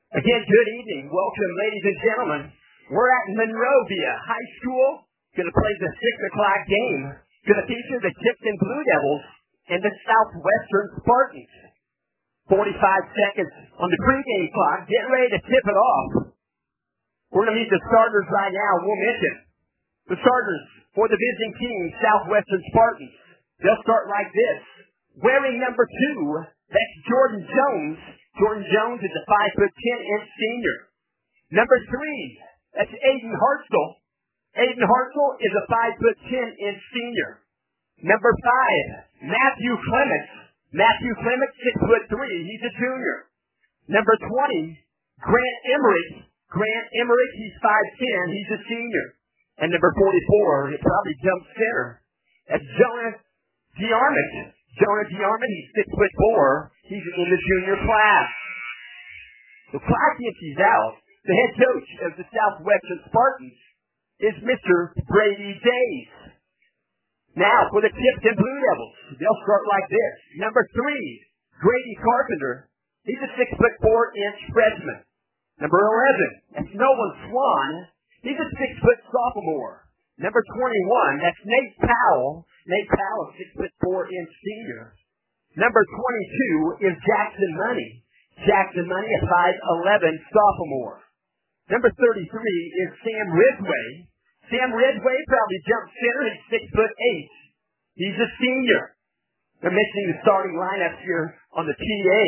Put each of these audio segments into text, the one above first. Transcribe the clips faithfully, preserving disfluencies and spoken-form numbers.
Again, good evening. Welcome, ladies and gentlemen. We're at Monrovia High School. Going to play the six o'clock game. Going to feature the Tipton Blue Devils and the Southwestern Spartans. forty-five seconds on the pregame clock. Getting ready to tip it off. We're going to meet the starters right now. We'll mention the starters for the visiting team, Southwestern Spartans. They'll start like this. Wearing number two, that's Jordan Jones. Jordan Jones is a five foot ten inch senior. Number three, that's Aiden Hartzell. Aiden Hartzell is a five foot ten inch senior. Number five, Matthew Clements. Matthew Clements, six foot three. He's a junior. Number twenty, Grant Emmerich. Grant Emmerich, he's five ten. He's a senior. And number forty-four, he probably jumps center. That's Jonah DeArmond. Jonah DeArmond, he's six foot four. He's in the junior class. The clock empties out. The head coach of the Southwestern Spartans is Mister Brady Days. Now for the Tipton Blue Devils, they'll start like this. Number three, Grady Carpenter. He's a six foot four inch freshman. Number eleven, that's Nolan Swan. He's a six foot sophomore. Number twenty-one, that's Nate Powell. Nate Powell, a six foot four inch senior. Number twenty-two is Jackson Money. Jackson Money, a five eleven sophomore. Number thirty-three is Sam Ridgway. Sam Ridgway probably jumps center. He's six foot eight. He's a senior. They're mentioning the starting lineups here on the P A.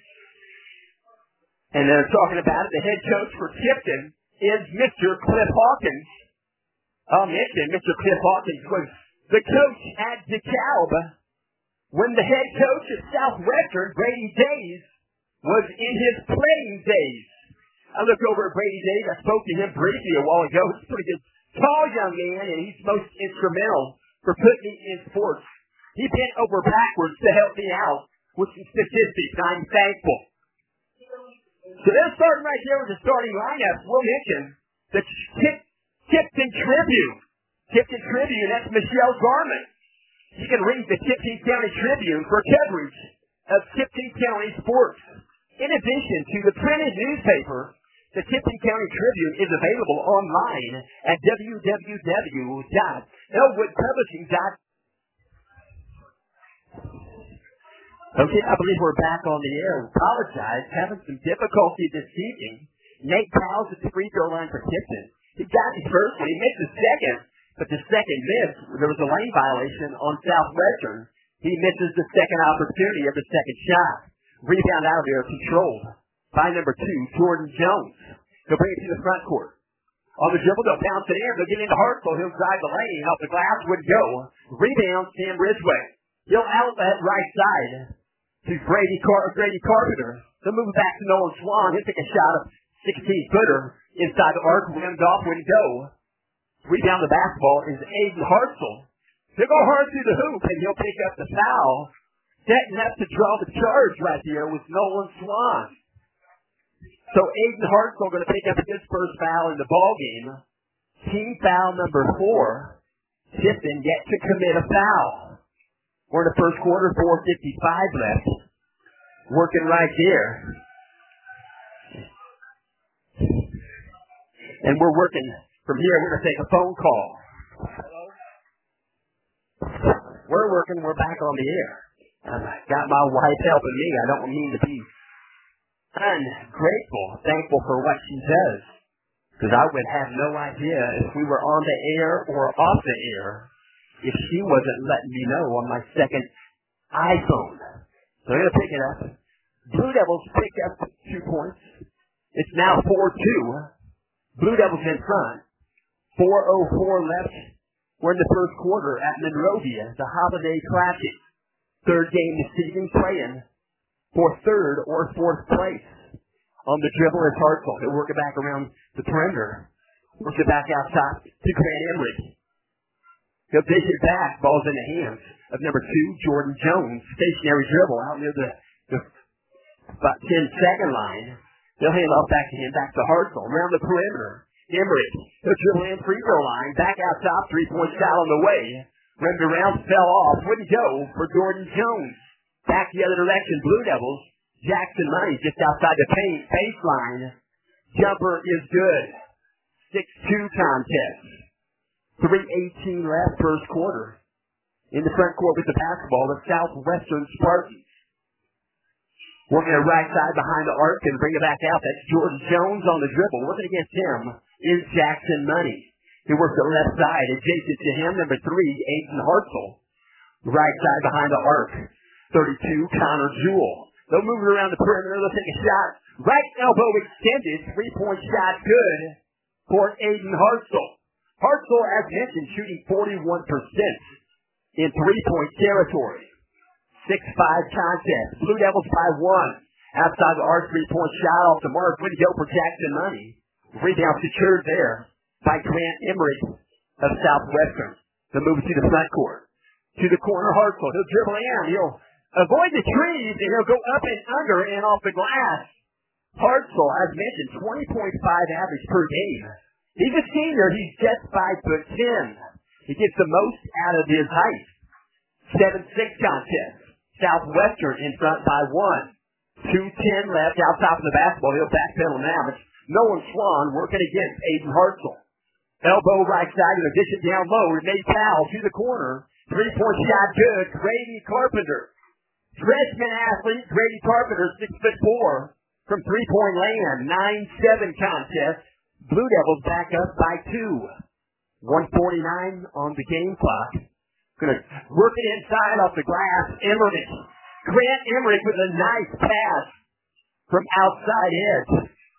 And they're talking about it. The head coach for Tipton is Mister Cliff Hawkins. I'll mention Mister Cliff Hawkins was the coach at DeKalb when the head coach at Southwestern, Brady Days, was in his playing days. I looked over at Brady Days. I spoke to him briefly a while ago. He's a pretty good, tall young man, and he's most instrumental for putting me in sports. He bent over backwards to help me out with some statistics. I'm thankful. So they're starting right there with the starting lineup. We'll mention the Tip, Tipton Tribune. Tipton Tribune, that's Michelle Garman. You can read the Tipton County Tribune for coverage of Tipton County sports. In addition to the printed newspaper, the Tipton County Tribune is available online at w w w dot elwood publishing dot com. Okay, I believe we're back on the air. We apologize, having some difficulty this evening. Nate Powell's at the free throw line for Tipton. He got his first one. He missed the second, but the second miss, there was a lane violation on Southwestern. He misses the second opportunity of the second shot. Rebound out of there controlled by number two, Jordan Jones. They'll bring it to the front court. On the dribble, they'll bounce it in. They'll get into Hartzell. He'll drive the lane. Off the glass would go. Rebound, Sam Ridgway. He'll outlet right side to Grady, Car- Grady Carpenter. They'll move back to Nolan Swan. He'll take a shot of sixteen-footer inside the arc. Rimmed off, wouldn't go. Rebound the basketball is Aiden Hartzell. He'll go hard through the hoop, and he'll pick up the foul. Setting up to draw the charge right here with Nolan Swan. So Aiden Hartzell going to pick up his first foul in the ball game. Team foul number four. Tipton yet to commit a foul. We're in the first quarter, four fifty-five left. Working right there. And we're working from here. We're going to take a phone call. Hello? We're working. We're back on the air. I've got my wife helping me. I don't mean to be ungrateful, thankful for what she does. Because I would have no idea if we were on the air or off the air if she wasn't letting me know on my second iPhone. So I'm going to pick it up. Blue Devils pick up two points. It's now four two. Blue Devils in front. four oh four left. We're in the first quarter at Monrovia, the Holiday Classic. Third game this season, playing for third or fourth place. On the dribble is Hartzell. He'll work it back around the perimeter. Works it back outside to Grant Emmerich. He'll dish it back. Ball's in the hands of number two, Jordan Jones. Stationary dribble out near the, the about ten-second line. They'll hand off back to him, back to Hartzell. Around the perimeter. Emmerich. He'll dribble in, free throw line. Back out top, three-point shot on the way. Rimmed around, fell off, wouldn't go for Jordan Jones. Back the other direction, Blue Devils. Jackson Money just outside the paint baseline. Jumper is good. six two contest. three eighteen left first quarter. In the front court with the basketball, the Southwestern Spartans. Working it right side behind the arc and bring it back out. That's Jordan Jones on the dribble. Working against him is Jackson Money. He works the left side. Adjacent to him, number three, Aiden Hartzell. Right side behind the arc. thirty-two, Connor Jewell. They'll move it around the perimeter. They'll take a shot. Right elbow extended. Three-point shot good for Aiden Hartzell. Hartzell, as mentioned, shooting forty-one percent in three-point territory. six five contest. Blue Devils by one. Outside the arc, three-point shot off the mark. Way to go for Jackson Money. Rebound secured there by Grant Emmerich of Southwestern. The move to the front court. To the corner, Hartzell. He'll dribble in. He'll avoid the trees, and he'll go up and under and off the glass. Hartzell, as mentioned, twenty point five average per game. He's a senior. He's just five foot ten. He gets the most out of his height. seven six contest. Southwestern in front by one. two ten left outside of the basketball. He'll backpedal now. It's Nolan Swan working against Aiden Hartzell. Elbow right side and a dish it down low. Renee Powell to the corner. Three-point shot good. Grady Carpenter. Freshman athlete Grady Carpenter, six foot four, from three-point land. nine seven contest. Blue Devils back up by two. one forty-nine on the game clock. Going to work it inside off the glass. Emmerich. Grant Emmerich with a nice pass from outside edge.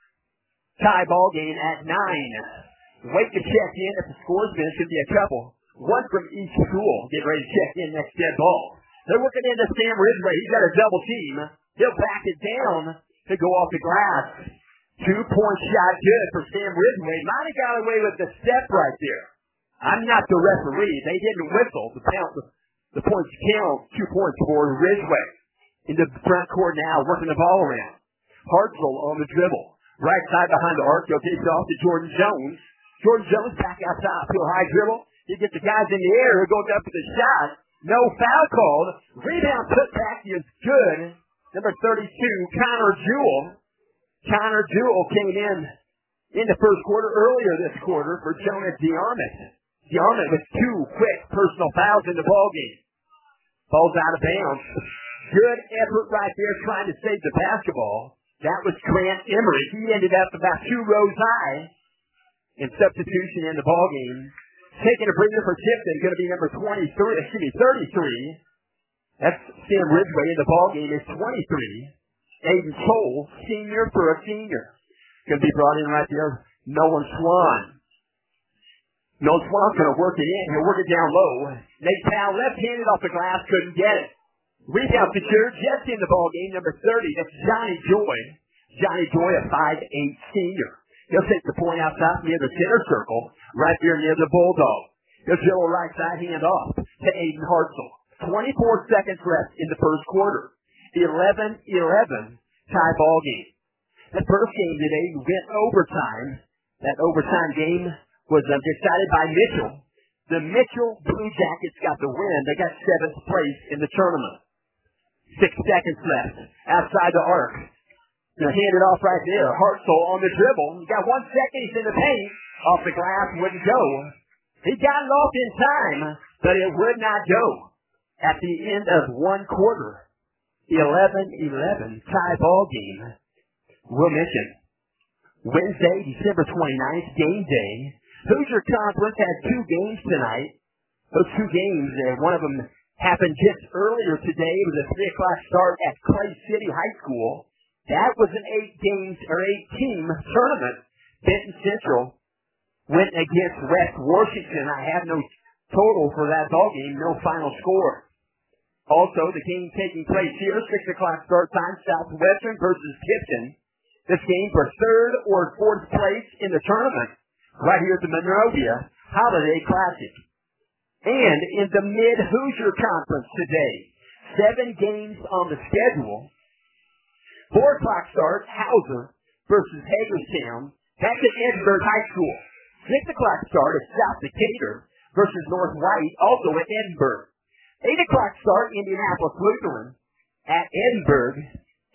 Tie ball game at nine. Wait to check in at the scores bench. Should be a couple. One from each school. Get ready to check in next dead ball. They're working into Sam Ridgway. He's got a double team. He'll back it down to go off the glass. Two-point shot good for Sam Ridgway. Might have got away with the step right there. I'm not the referee. They didn't whistle. The, count, the, the points count. Two points for Ridgway. In the front court now, working the ball around. Hartzell on the dribble. Right side behind the arc. He'll take it off to Jordan Jones. Jordan Jones back outside. Feel high dribble. He gets the guys in the air. He goes up with the shot. No foul called. Rebound put back is good. Number thirty-two, Connor Jewell. Connor Jewell came in in the first quarter, earlier this quarter, for Jonah DeArmond. DeArmond with two quick personal fouls in the ballgame. Ball's out of bounds. Good effort right there trying to save the basketball. That was Grant Emmerich. He ended up about two rows high in substitution in the ballgame. Taking a breather for Tipton, going to be number twenty-three, excuse me, thirty-three. That's Sam Ridgway in the ballgame is twenty-three. Aiden Cole, senior for a senior. Going to be brought in right there. Nolan Swan. Nolan Swan's going to work it in. He'll work it down low. Nate Powell left-handed off the glass, couldn't get it. Rebound secured, just in the ballgame, number thirty. That's Johnny Joy. Johnny Joy, a five eight senior. He'll take the point outside near the center circle, right there near the Bulldog. He'll drill a right side hand off to Aiden Hartzell. twenty-four seconds left in the first quarter. eleven eleven tie ball game. The first game today went overtime. That overtime game was uh, decided by Mitchell. The Mitchell Blue Jackets got the win. They got seventh place in the tournament. Six seconds left outside the arc. Now hand it off right there. Hartzell on the dribble. He got one second. He's in the paint. Off the glass. Wouldn't go. He got it off in time, but it would not go. At the end of one quarter, eleven eleven tie ball game. We'll mention Wednesday, December twenty-ninth, game day. Hoosier Conference has two games tonight. Those two games, uh, one of them happened just earlier today. It was a three o'clock start at Clay City High School. That was an eight games or eight team tournament. Benton Central went against West Washington. I have no total for that ball game, no final score. Also, the game taking place here, six o'clock start time, Southwestern versus Tipton. This game for third or fourth place in the tournament, right here at the Monrovia Holiday Classic. And in the Mid-Hoosier Conference today, seven games on the schedule. Four o'clock start, Hauser versus Hagerstown. That's at Edinburgh High School. Six o'clock start is South Decatur versus North White, also at Edinburgh. Eight o'clock start, Indianapolis Lutheran at Edinburgh.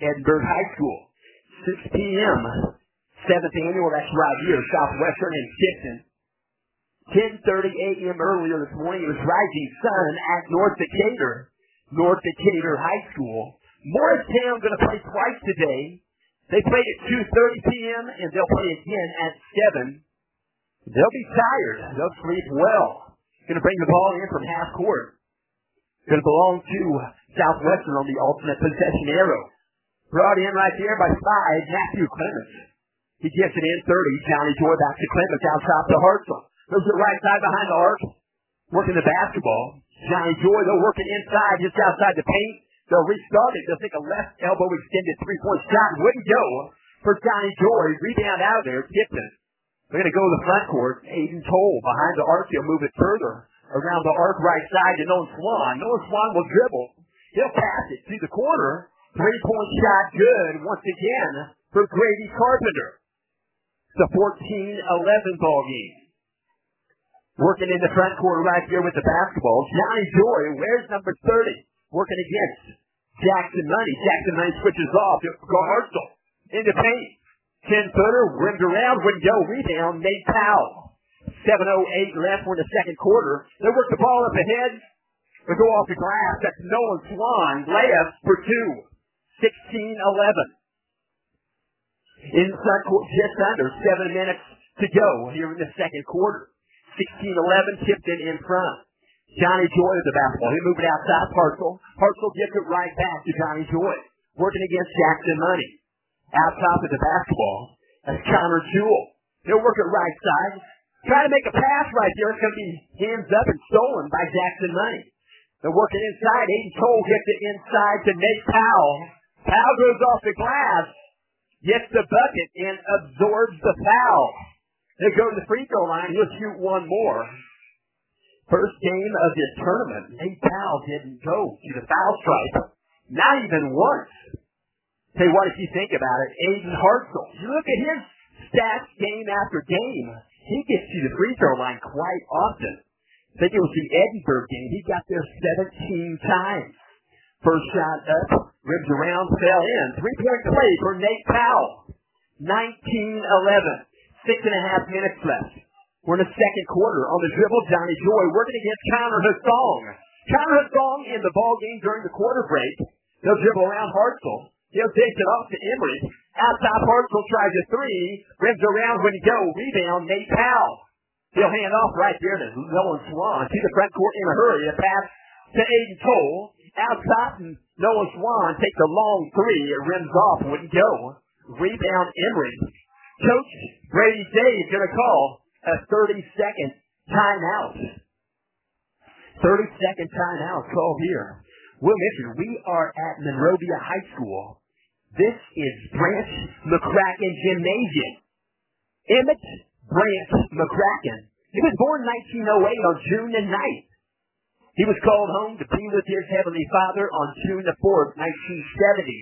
Edinburgh High School. six p.m. seventh annual, that's right here, Southwestern and Tipton. ten thirty a.m. earlier this morning, it was Rising Sun at North Decatur. North Decatur High School. Morristown going to play twice today. They played at two thirty p.m. and they'll play again at seven. They'll be tired. They'll sleep well. Going to bring the ball in from half court. Going to belong to Southwestern on the alternate possession arrow. Brought in right there by five, Matthew Clements. He gets it in thirty. Johnny Joy back to Clements out top to Hartzell. Goes to the right side behind the arc. Working the basketball. Johnny Joy, they'll work it inside, just outside the paint. They'll restart it. They'll take a left elbow extended three-point shot. Wouldn't go for Johnny Joy. Rebound out of there. Tipton. They're going to go to the front court. Aiden Toll behind the arc. He'll move it further around the arc right side to Nolan Swan. Nolan Swan will dribble. He'll pass it to the corner. Three-point shot good once again for Grady Carpenter. It's a fourteen eleven ball game. Working in the front court right here with the basketball. Johnny Joy, where's number thirty? Working against Jackson Money. Jackson Money switches off. Hartzell in the paint. ten-footer, rimmed around, wouldn't go. Rebound, Nate Powell. seven oh eight left. We're in the second quarter. They work the ball up ahead. They go off the glass. That's Nolan Swan. Layup for two. sixteen eleven. Inside court, just under seven minutes to go here in the second quarter. sixteen eleven, Tipton in front. Johnny Joy with the basketball. He moved it outside Hartzell. Hartzell gets it right back to Johnny Joy. Working against Jackson Money. Out top of the basketball. That's Connor Jewell. He'll work it right side. Try to make a pass right there. It's going to be hands up and stolen by Jackson Money. They're working inside. Aiden Toll gets it inside to Nate Powell. Powell goes off the glass. Gets the bucket and absorbs the foul. They go to the free throw line. He'll shoot one more. First game of this tournament. Nate Powell didn't go to the foul stripe. Not even once. Tell you what, if you think about it, Aiden Hartzell. You look at his stats game after game. He gets to the free throw line quite often. I think it was the Edinburgh game. He got there seventeen times. First shot up, ribs around, fell in. Three-point play for Nate Powell. nineteen eleven. Six and a half minutes left. We're in the second quarter. On the dribble, Johnny Joy working against Connor Hassong. Connor Hassong in the ball game during the quarter break. They'll dribble around Hartzell. He'll take it off to Emory. Outside Hartzell tries a three. Rims around when he go. Rebound, Nate Powell. He'll hand off right there to Nolan Swan. To the front court in a hurry. A pass to Aiden Toll. Outside, and Nolan Swan takes a long three. It rims off. Wouldn't go. Rebound, Emory. Coach Brady Day is going to call a thirty-second timeout. thirty-second timeout call here. We'll mention we are at Monrovia High School. This is Branch McCracken Gymnasium. Emmett Branch McCracken. He was born nineteen oh eight on June the ninth. He was called home to be with his Heavenly Father on June the fourth, nineteen seventy.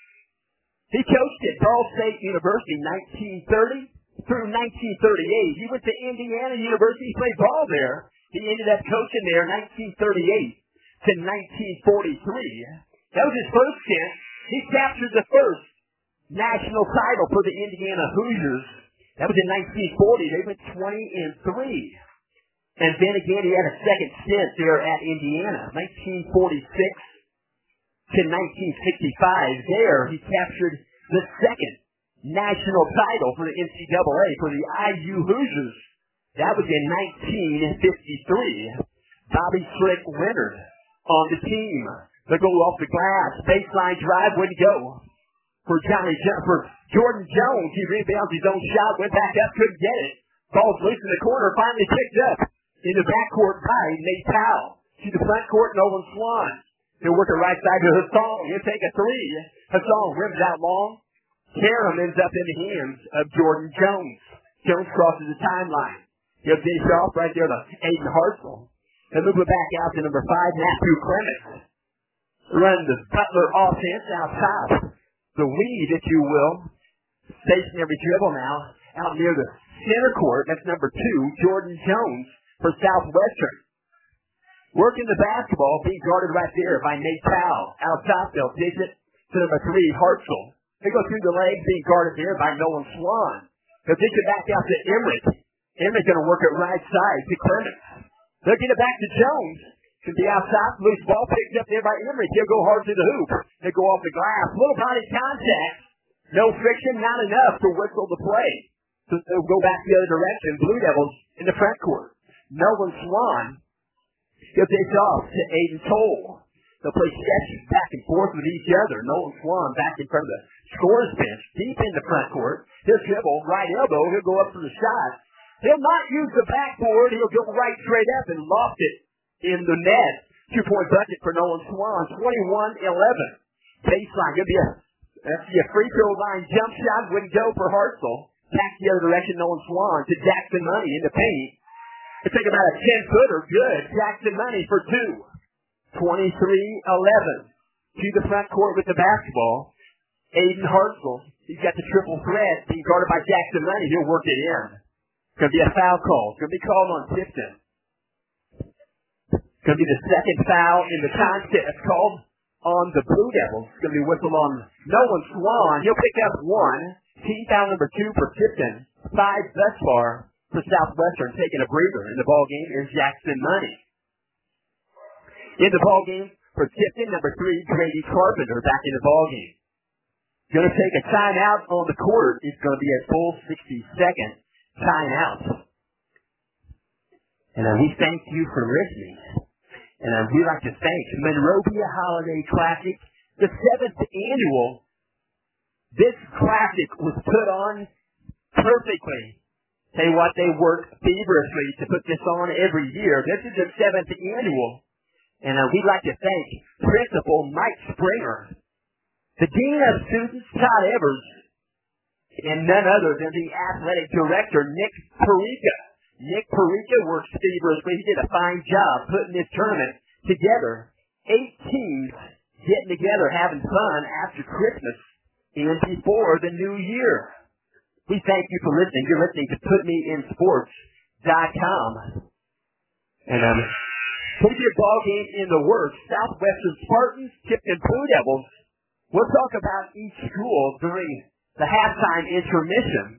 He coached at Ball State University nineteen thirty through nineteen thirty-eight. He went to Indiana University, played ball there. He ended up coaching there nineteen thirty-eight to nineteen forty-three. That was his first stint. He captured the first national title for the Indiana Hoosiers. That was in nineteen forty. They went twenty and three. And then again, he had a second stint there at Indiana, nineteen forty-six to nineteen sixty-five. There, he captured the second national title for the N C double A for the I U Hoosiers. That was in nineteen fifty-three. Bobby Slick Leonard on the team. They go off the glass. Baseline drive wouldn't go. For Johnny for Jordan Jones, he rebounds his own shot, went back up, couldn't get it. Ball's loose in the corner, finally picked up in the backcourt by Nate Powell. To the front court, Nolan Swan. He'll work it right side to Hassong. He'll take a three. Hassong rims out long. Karam ends up in the hands of Jordan Jones. Jones crosses the timeline. He'll finish off right there to Aiden Hartzell. He'll move it back out to number five, Matthew Clements. Run the Butler offense out top. The weed, if you will. Stationary dribble now. Out near the center court. That's number two, Jordan Jones for Southwestern. Working the basketball, being guarded right there by Nate Powell. Out top, they'll dish it to number three, Hartzell. They go through the legs, being guarded there by Nolan Swan. They'll take it back out to Emmerich. Emmerich going to work it right side to Clemens. They'll get it back to Jones. To the outside, loose ball picked up there by Emmerich. He'll go hard to the hoop. They go off the glass. Little body contact. No friction, not enough to whistle the play. So they'll go back the other direction. Blue Devils in the front court. Nolan Swan. He'll take off to Aiden Toll. They'll play sketches back and forth with each other. Nolan Swan back in front of the scorer's bench, deep in the front court. He'll dribble, right elbow. He'll go up for the shot. He'll not use the backboard. He'll go right straight up and loft it in the net. Two-point bucket for Nolan Swan. twenty-one eleven. Baseline. Gonna be a, that's a free throw line jump shot. Wouldn't go for Hartzell. Back the other direction, Nolan Swan to Jackson Money in the paint. It's take about a ten-footer. Good. Jackson Money for two. twenty-three eleven. To the front court with the basketball. Aiden Hartzell. He's got the triple threat being guarded by Jackson Money. He'll work it in. It's going to be a foul call. It's going to be called on Tipton. It's going to be the second foul in the contest called on the Blue Devils. It's going to be whistled on Nolan Swan. He'll pick up one. Team foul number two for Tipton. Five thus far for Southwestern. Taking a breather in the ball game is Jackson Money. In the ball game for Tipton, number three, Grady Carpenter back in the ball game. Going to take a timeout on the court. It's going to be a full sixty-second timeout. And uh, we thank you for listening. And uh, we'd like to thank Monrovia Holiday Classic, the seventh annual. This classic was put on perfectly. Tell you what, they worked feverishly to put this on every year. This is the seventh annual. And uh, we'd like to thank Principal Mike Springer, the Dean of Students, Todd Evers, and none other than the Athletic Director, Nick Perica. Nick Perica works feverishly. He did a fine job putting this tournament together. Eight teams getting together, having fun after Christmas and before the new year. We thank you for listening. You're listening to put me in sports dot com. And um, put your ball game in the works. Southwestern Spartans, Tipton Blue Devils. We'll talk about each school during the halftime intermission.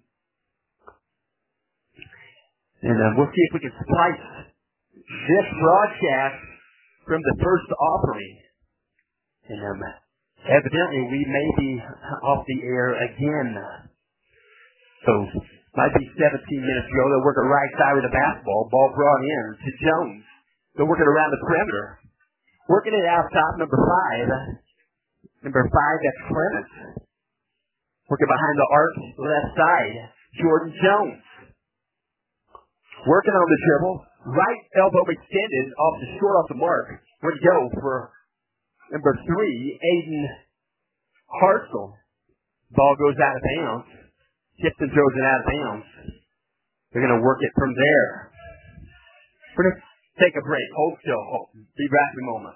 And uh, we'll see if we can splice this broadcast from the first offering. And um, evidently we may be off the air again. So, might be seventeen minutes ago. They'll work it right side with the basketball. Ball brought in to Jones. They'll work it around the perimeter. Working it out top, number five. Number five, that's Clemens. Working behind the arc, left side, Jordan Jones. Working on the dribble, right elbow extended off the short off the mark. Would go for number three, Aiden Hartzell. Ball goes out of bounds. Tipton throws it out of bounds. They're going to work it from there. We're going to take a break. Hold still. Hold. Be back in a moment.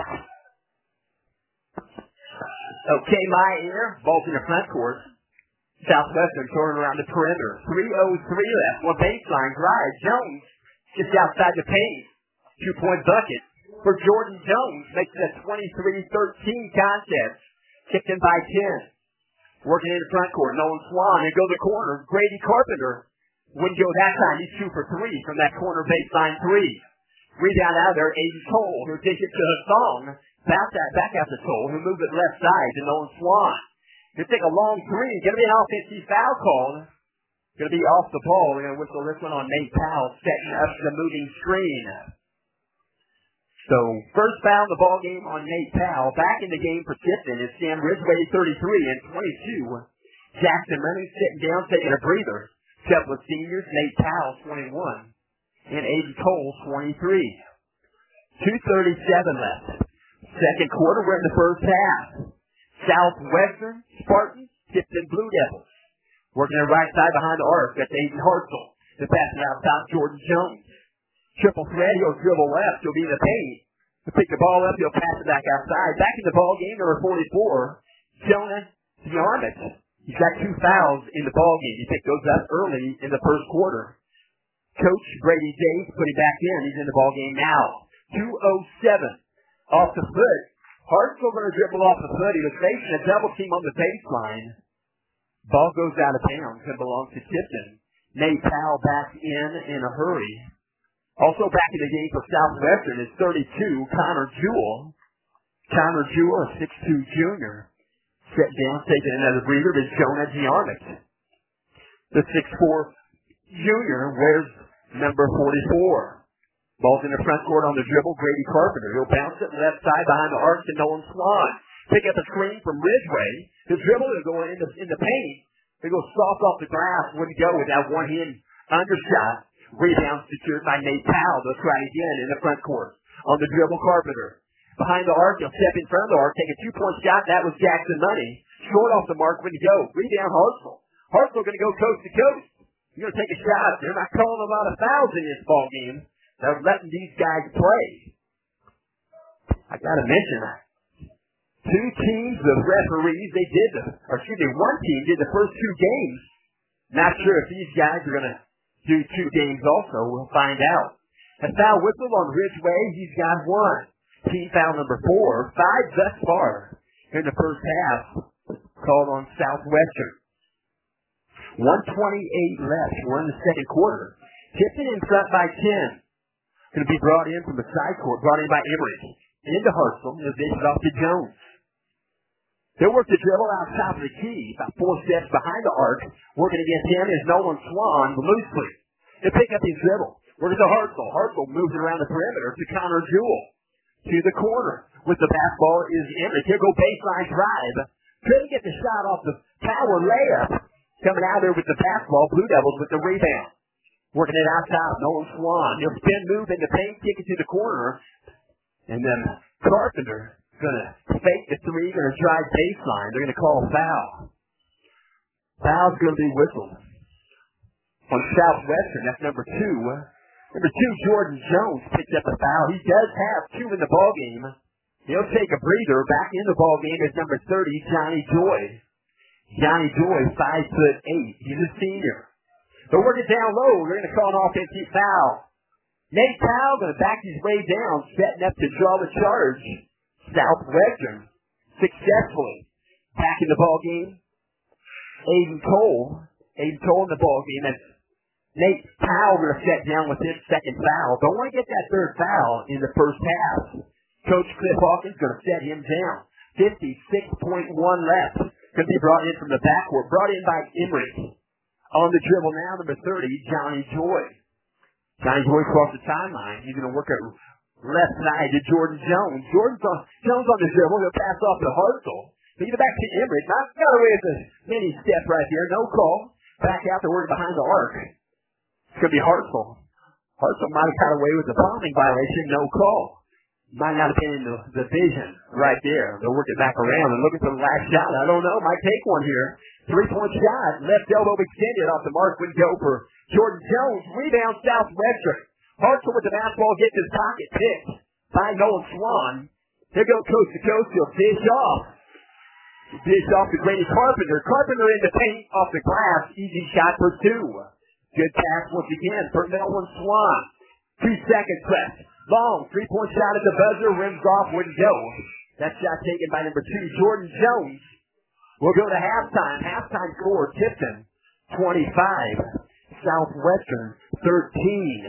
Okay, my ear. Ball's in the front court. Southwestern throwing around the perimeter. three oh three left. One baseline drive. Jones gets outside the paint. Two-point bucket for Jordan Jones. Makes it a twenty-three thirteen contest. Kicked in by ten. Working in the front court. Nolan Swan. They go to the corner. Grady Carpenter wouldn't go that time. He's two for three from that corner baseline three. Rebound out of there. Aiden Toll. He'll take it to Hassan. Back that back out to Toll. He'll move it left side to Nolan Swan. He'll take a long three. Going to be an offensive foul call. Going to be off the ball. We're going to whistle this one on Nate Powell, setting up the moving screen. So, first foul in the ball game on Nate Powell. Back in the game for Tipton is Sam Ridgway, thirty-three and twenty-two. Jackson Money sitting down, taking a breather. Couple of seniors, Nate Powell, twenty-one. And Aiden Cole, twenty-three. two thirty-seven left. Second quarter, we're in the first half. Southwestern Spartans, Tipton Blue Devils. Working the right side behind the arc. That's Aiden Hartzell. The pass it out top, Jordan Jones. Triple threat, he'll dribble left. He'll be in the paint. He'll pick the ball up. He'll pass it back outside. Back in the ball game, number forty-four, Jonah Yarmouth. He's got two fouls in the ball game. He picked those up early in the first quarter. Coach Brady James put him back in. He's in the ball game now. two oh seven off the foot Hartsville going to dribble off the foot. He was facing a double team on the baseline. Ball goes out of bounds and belongs to Tipton. Nate Powell back in in a hurry. Also back in the game for Southwestern is thirty-two, Connor Jewell. Connor Jewell, a six two junior. Set down, taking another breather, is Jonah Giarmik. The six four junior wears number forty-four. Ball's in the front court on the dribble, Grady Carpenter. He'll bounce it left side behind the arc to Nolan Swan. Pick up a screen from Ridgeway. The dribble is going in the, in the paint. They go soft off the glass. Wouldn't go with that one-hand undershot. Rebound secured by Nate Powell. They'll try again in the front court. On the dribble, Carpenter. Behind the arc, he'll step in front of the arc, take a two-point shot. That was Jackson Money. Short off the mark, wouldn't go. Rebound, Hartsville. Hartsville going to go coast to coast. You're going to take a shot. They're not calling a lot of fouls in this ball game. They're letting these guys play. I got to mention that. Two teams of referees, they did the, or excuse me, one team did the first two games. Not sure if these guys are going to do two games also. We'll find out. A foul whistle on Ridgeway. He's got one. Team foul number four. Five thus far in the first half. Called on Southwestern. one twenty-eight left. We're in the second quarter. Tipton in front by ten. Going to be brought in from the side court. Brought in by Emmerich. Into Hartsville. They'll dish it off to Jones. They'll work the dribble out top of the key. About four steps behind the arc. Working against him is Nolan Swan loosely. They pick up his dribble. Working to Hartsville. Hartsville moves it around the perimeter to Connor Jewell. To the corner. With the basketball is Emmerich. He'll go baseline drive. Couldn't get the shot off the power layup. Coming out there with the basketball. Blue Devils with the rebound. Working it out top. Nolan Swan. He'll spin move in the paint. Kick it to the corner. And then Carpenter going to fake the three. Going to drive baseline. They're going to call a foul. Foul's going to be whistled. On Southwestern. That's number two. Number two, Jordan Jones picked up a foul. He does have two in the ballgame. He'll take a breather. Back in the ballgame is number thirty, Johnny Joy. Johnny Joy, five foot eight. He's a senior. They'll work it down low. They're going to call an offensive foul. Nate Powell going to back his way down, setting up to draw the charge. Southwestern successfully back in the ballgame. Aiden Cole. Aiden Cole in the ballgame. That's Nate Powell going to set down with his second foul. Don't want to get that third foul in the first half. Coach Cliff Hawkins going to set him down. fifty-six point one left. Going to be brought in from the backcourt. Brought in by Emmerich. On the dribble now, number thirty, Johnny Joy. Johnny Joy across the timeline. He's going to work it left side to Jordan Jones. Jordan's on, Jones on the dribble. He'll pass off to Hartsville. Lead it back to Emmerich. Not got away with a mini step right here. No call. Back out to work behind the arc. It's going to be Hartsville. Hartsville might have got away with the bombing violation. No call. Might not have been in the, the vision right there. They'll work it back around and looking for the last shot. I don't know. Might take one here. Three-point shot. Left elbow extended off the mark. Wouldn't go for Jordan Jones. Rebound Southwestern. Hartsville with the basketball gets his pocket picked by Nolan Swan. He'll go coast to coast. He'll dish off. Dish off to Grady Carpenter. Carpenter in the paint off the glass. Easy shot for two. Good pass once again for Nolan Swan. Two seconds left. Long three-point shot at the buzzer. Rims off. Wouldn't go. That shot taken by number two, Jordan Jones. We'll go to halftime. Halftime score, Tipton, twenty-five. Southwestern, thirteen.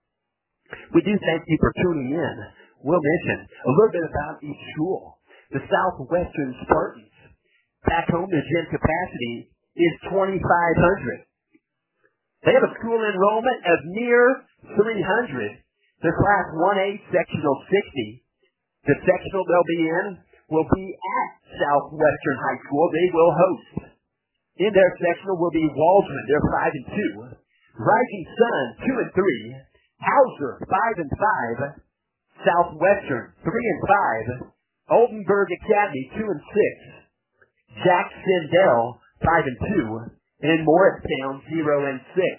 We do thank you for tuning in. We'll mention a little bit about each school. The Southwestern Spartans, back home, the gym capacity is twenty-five hundred. They have a school enrollment of near three hundred. The Class one A, Sectional sixty. The sectional they'll be in will be at Southwestern High School. They will host. In their sectional will be Waldron. They're five and two. Rising Sun, two and three. Hauser, five and five. Southwestern, three and five. Oldenburg Academy, two and six. Jack Sindel, five and two. And Morristown, zero and six.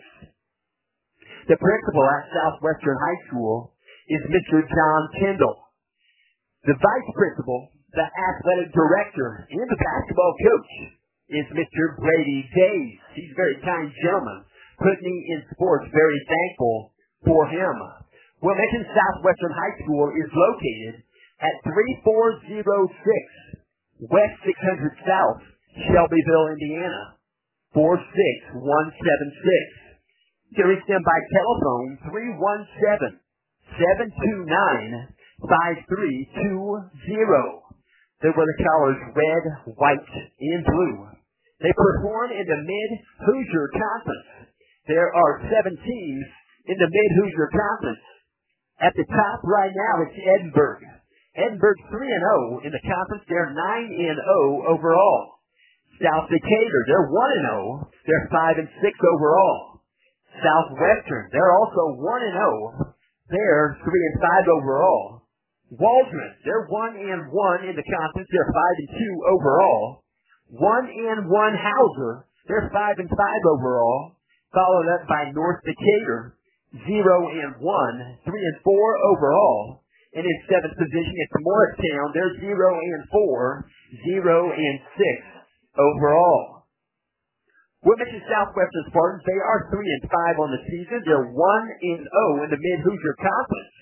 The principal at Southwestern High School is Mister John Kendall. The vice principal, the athletic director, and the basketball coach is Mister Brady Days. He's a very kind gentleman. Put me in sports, very thankful for him. Well, mention Southwestern High School is located at thirty-four oh six West six hundred South, Shelbyville, Indiana, four six one seven six. You can reach them by telephone, three one seven, seven two nine, five three two zero. They wear the colors red, white, and blue. They perform in the Mid-Hoosier Conference. There are seven teams in the Mid-Hoosier Conference. At the top right now, it's Edinburgh. Edinburgh's three and oh in the conference. They're nine and oh overall. South Decatur, they're one and oh. They're five and six overall. Southwestern, they're also one and oh. They're three and five overall. Waldron, they're one and one in the conference. They're five and two overall. One and one Hauser, they're five and five overall. Followed up by North Decatur, zero and one, three and four overall. And in seventh position, it's Morristown. They're zero and four, zero and six overall. We'll mention Southwestern Spartans. They are three and five on the season. They're one and oh in the Mid-Hoosier Conference.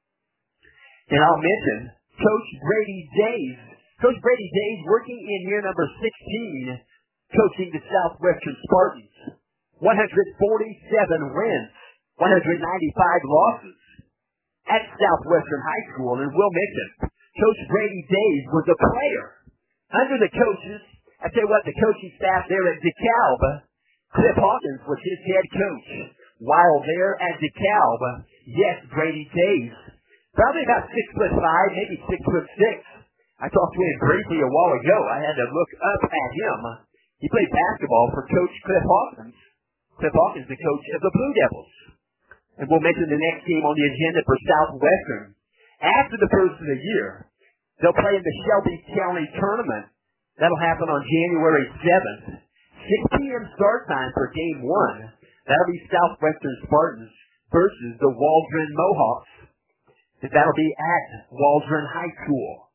And I'll mention Coach Brady Days. Coach Brady Days working in year number sixteen, coaching the Southwestern Spartans. one hundred forty-seven wins, one hundred ninety-five losses at Southwestern High School. And we'll mention Coach Brady Days was a player under the coaches. I tell you what, the coaching staff there at DeKalb, Cliff Hawkins was his head coach. While there at DeKalb, yes, Brady Days, probably about six foot five, maybe six foot six. I talked to him briefly a while ago. I had to look up at him. He played basketball for Coach Cliff Hawkins. Cliff Hawkins, the coach of the Blue Devils. And we'll mention the next team on the agenda for Southwestern. After the first of the year, they'll play in the Shelby County Tournament. That'll happen on January seventh. six p.m. start time for game one. That'll be Southwestern Spartans versus the Waldron Mohawks. And that'll be at Waldron High School.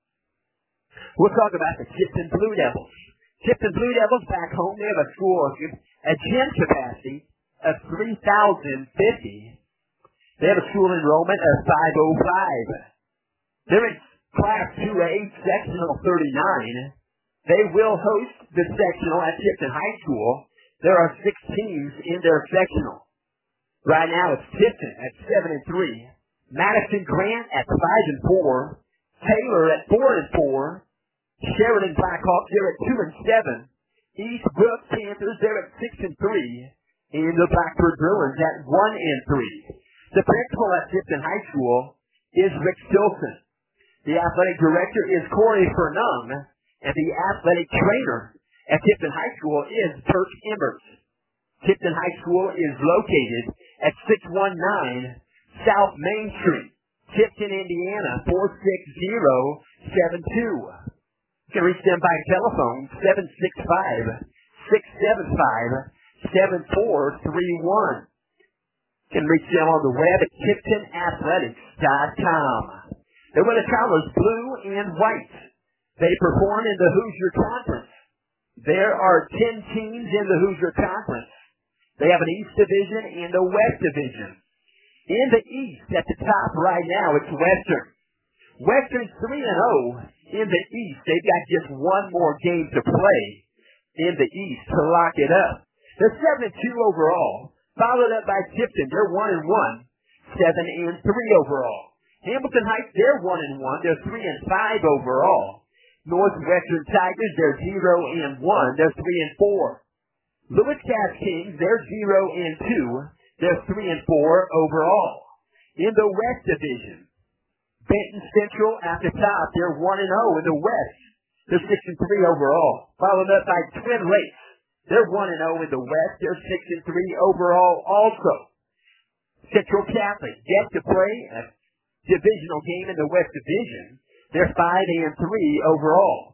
We'll talk about the Tipton Blue Devils. Tipton Blue Devils back home, they have a school, a gym capacity of three thousand fifty. They have a school enrollment of five oh five. They're in Class two A, Sectional thirty-nine. They will host the sectional at Tipton High School. There are six teams in their sectional. Right now it's Tipton at seven and three. Madison Grant at five and four. Taylor at four and four. Sheridan Blackhawks, they're at two and seven. East Brook Panthers, they're at six and three. And the Blackbird Bruins at one and three. The principal at Tipton High School is Rick Stilson. The athletic director is Corey Fernung. And the athletic trainer at Tipton High School is Turk Embers. Tipton High School is located at six one nine South Main Street, Tipton, Indiana, four six zero seven two. You can reach them by telephone, seven six five, six seven five, seven four three one. You can reach them on the web at tipton athletics dot com. They wear the colors blue and white. They perform in the Hoosier Conference. There are ten teams in the Hoosier Conference. They have an East Division and a West Division. In the East, at the top right now, it's Western. Western's three and oh in the East. They've got just one more game to play in the East to lock it up. They're seven and two overall, followed up by Tipton. They're one and one, seven and three overall. Hamilton Heights, they're one and one. They're three and five overall. Northwestern Tigers, they're zero and one. They're three and four. Lewis Cass Kings, they're zero and two. They're three and four overall. In the West Division, Benton Central at the top, they're one and oh in the West. They're six and three overall. Followed up by Twin Lakes, they're one and oh in the West. They're six and three overall also. Central Catholic, yet to play a divisional game in the West Division. They're five and three overall.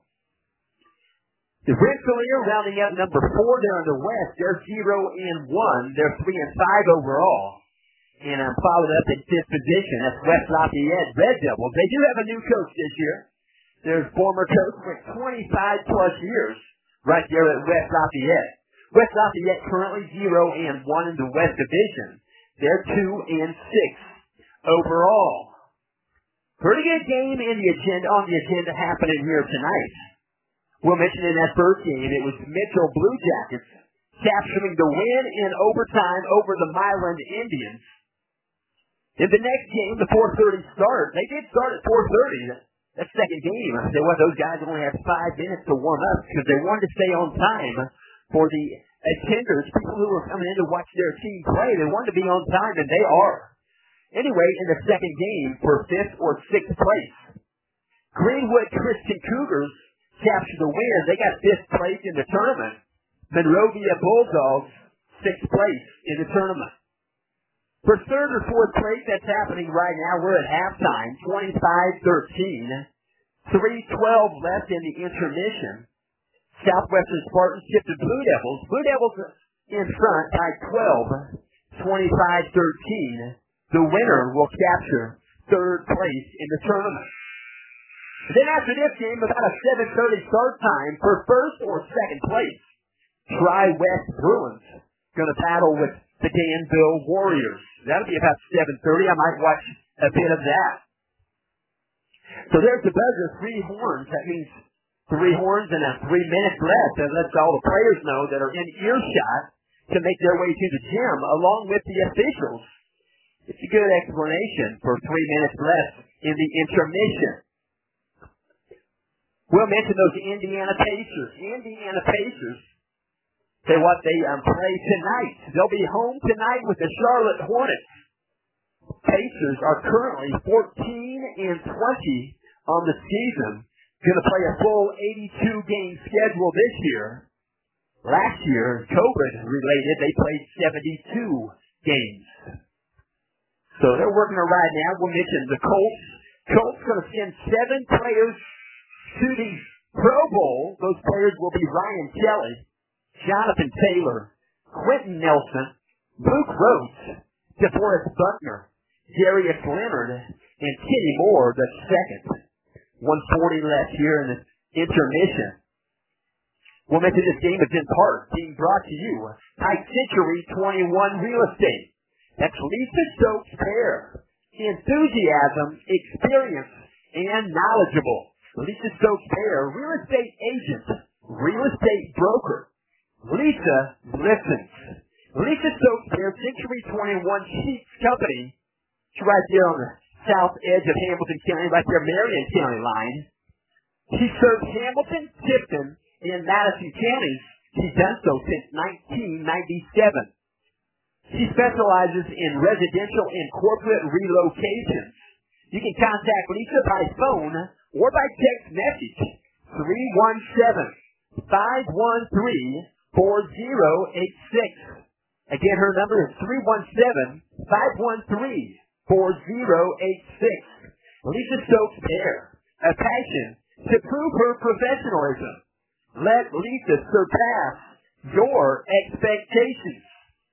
The Rensselaer rounding out number four there in the West. They're zero and one. They're three and five overall. And I'm followed up in fifth position. That's West Lafayette Red Devils. They do have a new coach this year. Their former coach for twenty-five plus years right there at West Lafayette. West Lafayette currently zero and one in the West Division. They're two and six overall. Pretty good game in the agenda, on the agenda happening here tonight. We'll mention in that first game, it was Mitchell Blue Jackets capturing the win in overtime over the Milan Indians. In the next game, the four thirty start, they did start at four thirty. That second game, they want those guys only had five minutes to warm up because they wanted to stay on time for the attenders, people who were coming in to watch their team play. They wanted to be on time, and they are. Anyway, in the second game for fifth or sixth place, Greenwood Christian Cougars captured the win. They got fifth place in the tournament. Monrovia Bulldogs, sixth place in the tournament. For third or fourth place, that's happening right now. We're at halftime, twenty-five thirteen. three twelve left in the intermission. Southwestern Spartans tipped the Blue Devils. Blue Devils in front by twelve, twenty-five thirteen. The winner will capture third place in the tournament. Then after this game, about a seven thirty start time for first or second place. Tri-West Bruins going to battle with the Danville Warriors. That'll be about seven thirty. I might watch a bit of that. So there's the buzzer, three horns. That means three horns and a three minutes left. That lets all the players know that are in earshot to make their way to the gym along with the officials. It's a good explanation for three minutes left in the intermission. We'll mention those Indiana Pacers. Indiana Pacers, say what, they um, play tonight. They'll be home tonight with the Charlotte Hornets. Pacers are currently fourteen and twenty on the season. Going to play a full eighty-two game schedule this year. Last year, COVID related, they played seventy-two games. So they're working on right now. We'll mention the Colts. Colts going to send seven players to the Pro Bowl. Those players will be Ryan Kelly, Jonathan Taylor, Quentin Nelson, Luke Rhodes, DeForest Buckner, Darius Leonard, and Kenny Moore the second. one forty left here in the intermission. We'll mention this game is in part being brought to you by Century twenty-one Real Estate. That's Lisa Stokes Pair. Enthusiasm, experience, and knowledgeable. Lisa Stokes Pair, real estate agent, real estate broker. Lisa listens. Lisa Stokes Pair, Century twenty-one Sheets Company. She's right there on the south edge of Hamilton County, right there, Marion County line. She serves Hamilton, Tipton, and Madison counties. She's done so since nineteen ninety-seven. She specializes in residential and corporate relocations. You can contact Lisa by phone or by text message. three one seven, five one three, four zero eight six. Again, her number is three one seven, five one three, four zero eight six. Lisa Stokes Pair, a passion to prove her professionalism. Let Lisa surpass your expectations.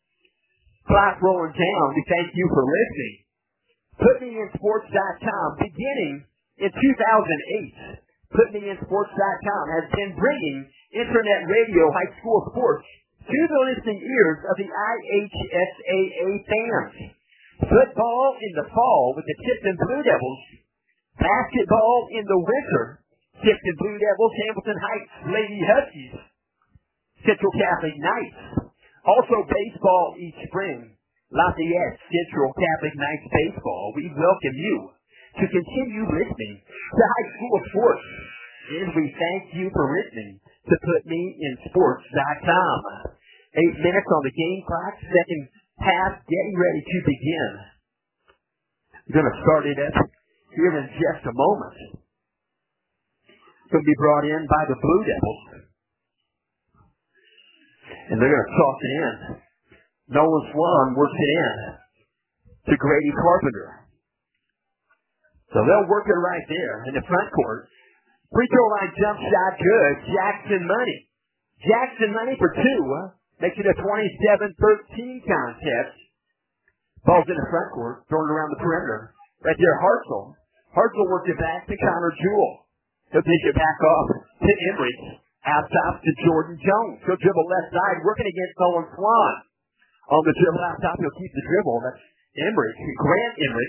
Clock rolling down. We thank you for listening. Put Me In Sports dot com, beginning in two thousand eight, Put Me In Sports dot com has been bringing internet radio high school sports to the listening ears of the I H S A A fans. Football in the fall with the Tipton Blue Devils. Basketball in the winter. Tipton Blue Devils, Hamilton Heights Lady Huskies. Central Catholic Knights. Also baseball each spring. Lafayette Central Catholic Knights Baseball. We welcome you to continue listening to high school sports. And we thank you for listening to Put Me In Sports dot com. Eight minutes on the game clock. Second half getting ready to begin. We're going to start it up here in just a moment. It's going to be brought in by the Blue Devils. And they're going to toss it in. Nolan Swan works it in to Grady Carpenter. So they'll work it right there in the front court. Free throw line jump shot good. Jackson Money. Jackson Money for two. Makes it a twenty-seven thirteen contest. Ball's in the front court. Thrown around the perimeter. Right there, Hartzell. Hartzell worked it back to Connor Jewell. He'll take it back off to Emmerich. Out top to Jordan Jones. He'll dribble left side, working against Nolan Swan. On the dribble out top, he'll keep the dribble. That's Emmerich. Grant Emmerich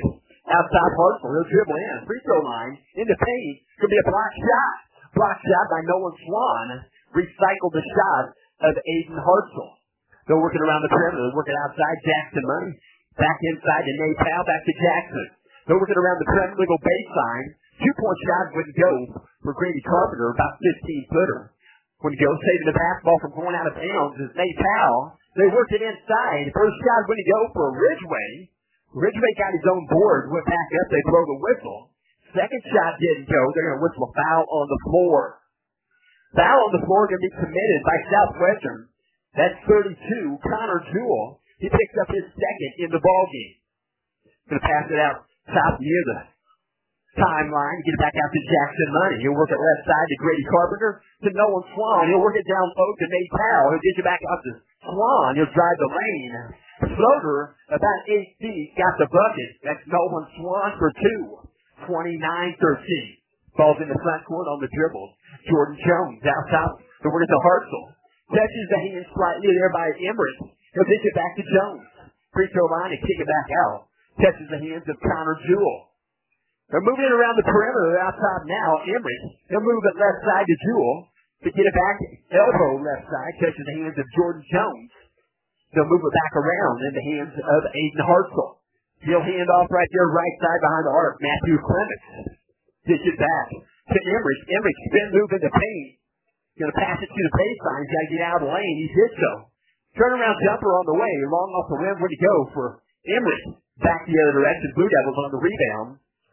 Outside Hartsel, he'll dribble in. Free throw line, in the paint. It's going to be a block shot. Block shot by Nolan Swan. Recycle the shot of Aiden Hartsel. They're working around the perimeter. They're working outside. Jackson Money. Back inside to Nate Powell. Back to Jackson. They're working around the perimeter. They go baseline. Two-point shot wouldn't go for Grady Carpenter. About fifteen-footer. Wouldn't go. Saving the basketball from going out of bounds is Nate Powell. They worked it inside. First shot wouldn't go for Ridgeway. Ridgeway got his own board, went back up, they blow the whistle. Second shot didn't go. They're going to whistle a foul on the floor. Foul on the floor going to be committed by Southwestern. That's thirty-two. Connor Jewell. He picks up his second in the ballgame. Going to pass it out top near the timeline. Get it back out to Jackson Money. He'll work it left side to Grady Carpenter. To Nolan Swan. He'll work it down low to Nate Powell. He'll get you back out to Swan. He'll drive the lane. Floater, about eight feet, got the bucket. That's Nolan Swan for two. twenty-nine thirteen. Ball's in the front court on the dribble. Jordan Jones out top. They're working to Hartsel. Touches the hand slightly there by Emmerich. He'll pitch it back to Jones. Free throw line and kick it back out. Touches the hands of Connor Jewell. They're moving it around the perimeter. They're out top now. Emmerich. He'll move it left side to Jewell. To get it back, elbow left side. Touches the hands of Jordan Jones. They'll move it back around in the hands of Aiden Hartsel. He'll hand off right there, right side behind the arc. Matthew Clements. Dish it back to Emmerich. Emmerich spin move in the paint. Going to pass it to the baseline. He's got to get out of the lane. He did so. Turnaround jumper on the way. Long off the rim. Where'd he go for Emmerich? Back the other direction. Blue Devils on the rebound.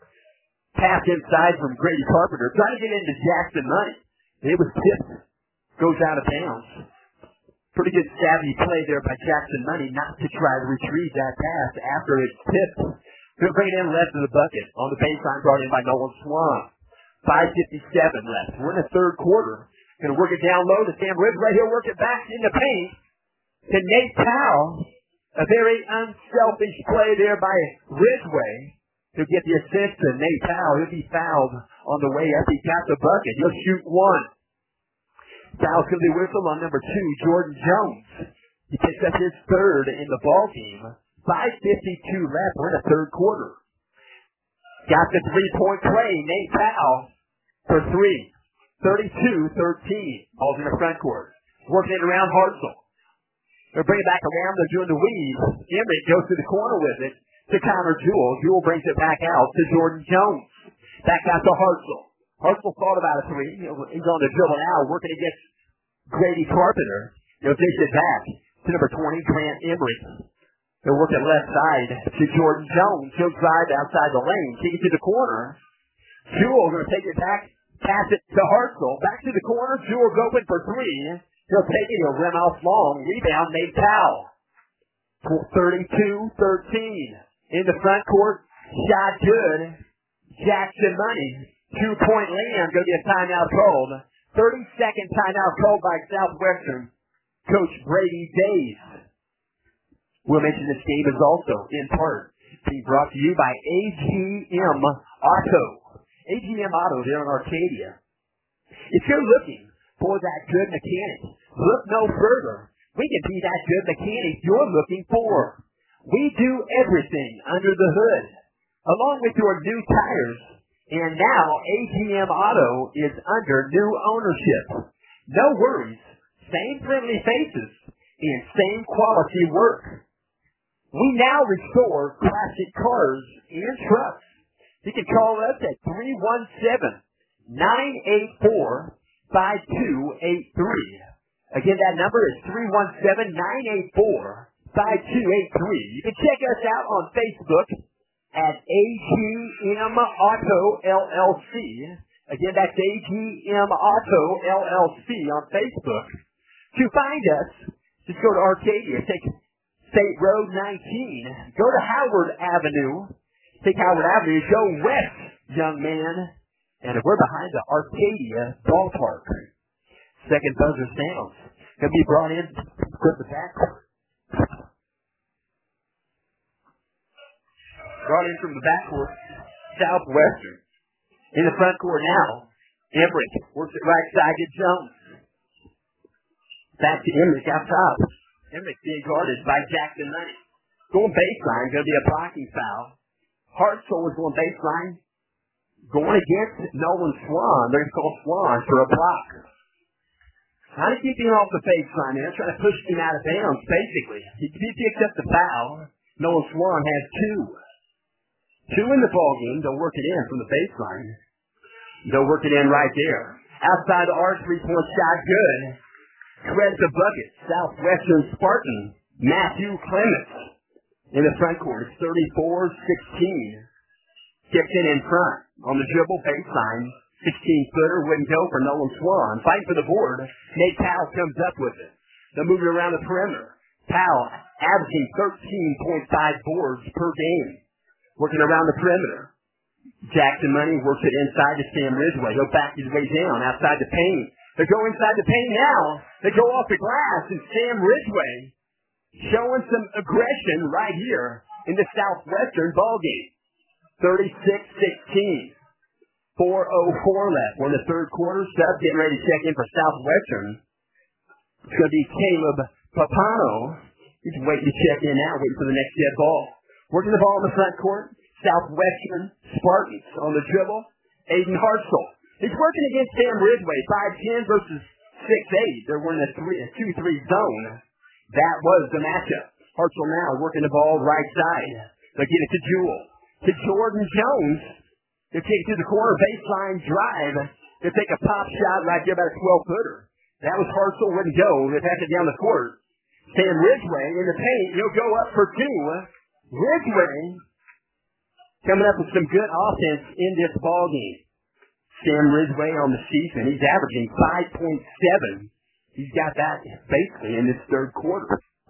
Pass inside from Grady Carpenter. Trying to get into Jackson Money. It was tipped. Goes out of bounds. Pretty good savvy play there by Jackson Money not to try to retrieve that pass after it's tipped. He'll bring it in left of the bucket on the baseline brought in by Nolan Swan. five fifty-seven left. We're in the third quarter. Going to work it down low to Sam Ridgeway. He'll work it back in the paint to Nate Powell. A very unselfish play there by Ridgeway to get the assist to Nate Powell. He'll be fouled on the way up. He got the bucket. He'll shoot one. Foul's going to be whistled on number two, Jordan Jones. He picks up his third in the ball game. five fifty-two left. We're in the third quarter. Got the three-point play. Nate Powell for three. thirty-two thirteen. Ball's in the front court. Working it around Hartsel. They'll bring it back around. They're doing the weave. Emmerich goes to the corner with it to Connor Jewell. Jewell brings it back out to Jordan Jones. Back out to Hartsel. Hartsel thought about a three. He's on the dribble now, working against Grady Carpenter. He'll dish it back to number twenty, Grant Emmerich. They'll work it left side to Jordan Jones. He'll drive outside the lane, kick it to the corner. Jewell going to take it back, pass it to Hartsel. Back to the corner. Jewell's open for three. He'll take it. He'll rim off long. Rebound, Nate Powell. thirty-two thirteen. In the front court. Shot good. Jackson Money. Two-point land. Go get a timeout called. thirty-second timeout called by Southwestern. Coach Brady Days. We'll mention this game is also, in part, being brought to you by A G M Auto. A G M Auto there in Arcadia. If you're looking for that good mechanic, look no further. We can be that good mechanic you're looking for. We do everything under the hood, along with your new tires. And now A G M Auto is under new ownership. No worries. Same friendly faces and same quality work. We now restore classic cars and trucks. You can call us at three one seven, nine eight four, five two eight three. Again, that number is three one seven, nine eight four, five two eight three. You can check us out on Facebook at A G M Auto L L C. Again, that's A G M Auto L L C on Facebook. To find us, just go to Arcadia, take State Road nineteen, go to Howard Avenue, take Howard Avenue, go west, young man, and we're behind the Arcadia ballpark. Second buzzer sounds. Going to be brought in from the backcourt. Brought in from the backcourt, Southwestern. In the front court now, Emmerich works it right side to Jones. Back to Emmerich out top. Emmerich being guarded by Jackson Money. Going baseline, going to be a blocking foul Hartzell was on baseline. Going against Nolan Swan. They're going to call Swan for a block. Trying to keep him off the baseline there. Trying to push him out of bounds, basically. He, he picks up the foul. Nolan Swan has two. Two in the ball game. They'll work it in from the baseline. They'll work it in right there. Outside the arc, three-point shot, good. Threads the bucket. Southwestern Spartan, Matthew Clements in the front court. It's thirty-four sixteen. Kicked in in front. On the dribble baseline, sixteen-footer wouldn't go for Nolan Swan. Fight for the board. Nate Powell comes up with it. They're moving around the perimeter. Powell averaging thirteen point five boards per game. Working around the perimeter. Jackson Money works it inside to Sam Ridgway. He'll back his way down outside the paint. They go inside the paint now. They go off the glass, and Sam Ridgway showing some aggression right here in the Southwestern ballgame. thirty-six sixteen. four oh four left. We're in the third quarter. Sub getting ready to check in for Southwestern. It's going to be Caleb Papano. He's waiting to check in now, waiting for the next dead ball. Working the ball in the front court. Southwestern Spartans on the dribble. Aiden Hartzell. He's working against Sam Ridgway. five ten versus six eight. They're in a two three zone. That was the matchup. Hartzell now working the ball right side. They get it to Jewell. To Jordan Jones. They take it to the corner baseline drive. They take a pop shot right there, about a twelve-footer. That was Hartzell, wouldn't go. They pass it down the court. Sam Ridgway in the paint. He'll go up for two. Ridgway coming up with some good offense in this ball game. Sam Ridgway on the season. He's averaging five point seven. He's got that basically in this third quarter.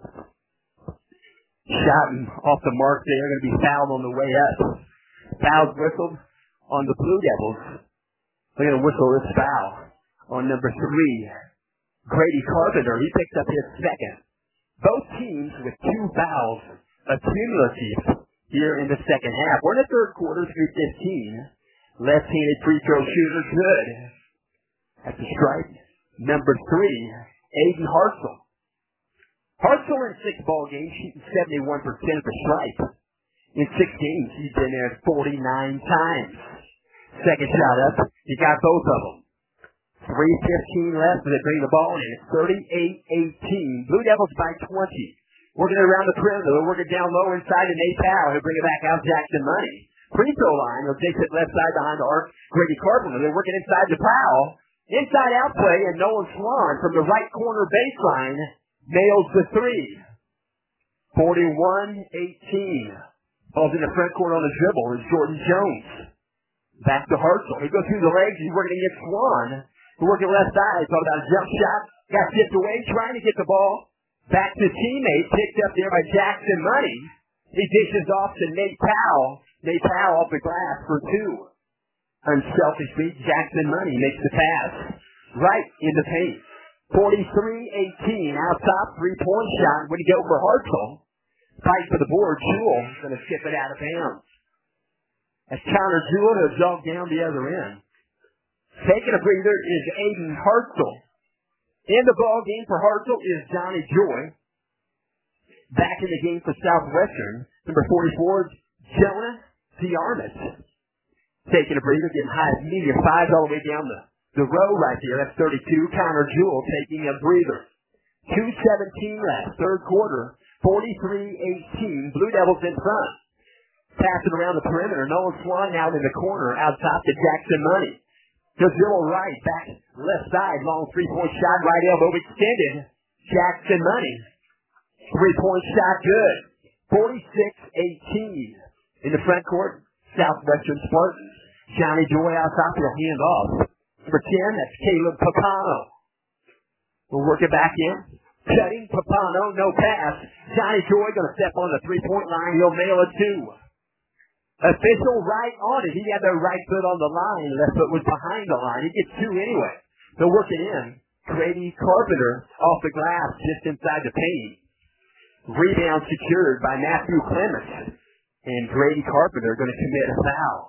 Shot off the mark there. Going to be fouled on the way up. Foul's whistled on the Blue Devils. They're going to whistle this foul on number three. Grady Carpenter. He picks up his second. Both teams with two fouls accumulative here in the second half. We're in the third quarter, three fifteen. Left-handed free throw shooter, good. At the stripe, number three, Aiden Hartzell. Hartzell in six ball games, shooting seventy-one percent at the stripe. In six games, he's been there forty-nine times. Second shot up, he got both of them. three fifteen left, they bring the ball in. It's thirty-eight eighteen. Blue Devils by twenty. Working around the perimeter. They'll work it down low inside to Nate Powell. He'll bring it back out Jackson Money. Free throw line. He'll take it left side behind the arc. Grady Carpenter. They're working inside to Powell. Inside out play, and Nolan Swan from the right corner baseline nails the three. forty-one eighteen. Ball's in the front court on the dribble is Jordan Jones. Back to Hartzell. He goes through the legs. He's working against Swan. He's working left side. Talking about a jump shot. Got tipped away, trying to get the ball. Back to teammate, picked up there by Jackson Money. He dishes off to Nate Powell. Nate Powell off the glass for two. Unselfishly, Jackson Money makes the pass. Right in the paint. forty-three eighteen. Out top, three-point shot. When he go for Hartzell. Fight for the board. Jewell going to skip it out of bounds. As counter Jewell, he'll jog down the other end. Taking a breather is Aiden Hartzell. In the ball game for Hartzell is Johnny Joy. Back in the game for Southwestern, number forty-four, Jonah Diarmas. Taking a breather, getting high as medium five all the way down the, the row right there. That's thirty-two. Connor Jewell taking a breather. two seventeen left, third quarter. forty-three eighteen. Blue Devils in front. Passing around the perimeter. Nolan Swan now in the corner out top to Jackson Money. To Jewell right, back left side, long three-point shot, right elbow extended. Jackson Money. Three-point shot, good. forty-six eighteen. In the front court, Southwestern Spartans. Johnny Joy out top, he'll hand off. Number ten, that's Caleb Papano. We'll work it back in. Cutting, Papano, no pass. Johnny Joy going to step on the three-point line. He'll nail a two. Official right on it. He had the right foot on the line. Left foot was behind the line. He gets two anyway. They'll work it in. Grady Carpenter off the glass just inside the paint. Rebound secured by Matthew Clements. And Grady Carpenter going to commit a foul.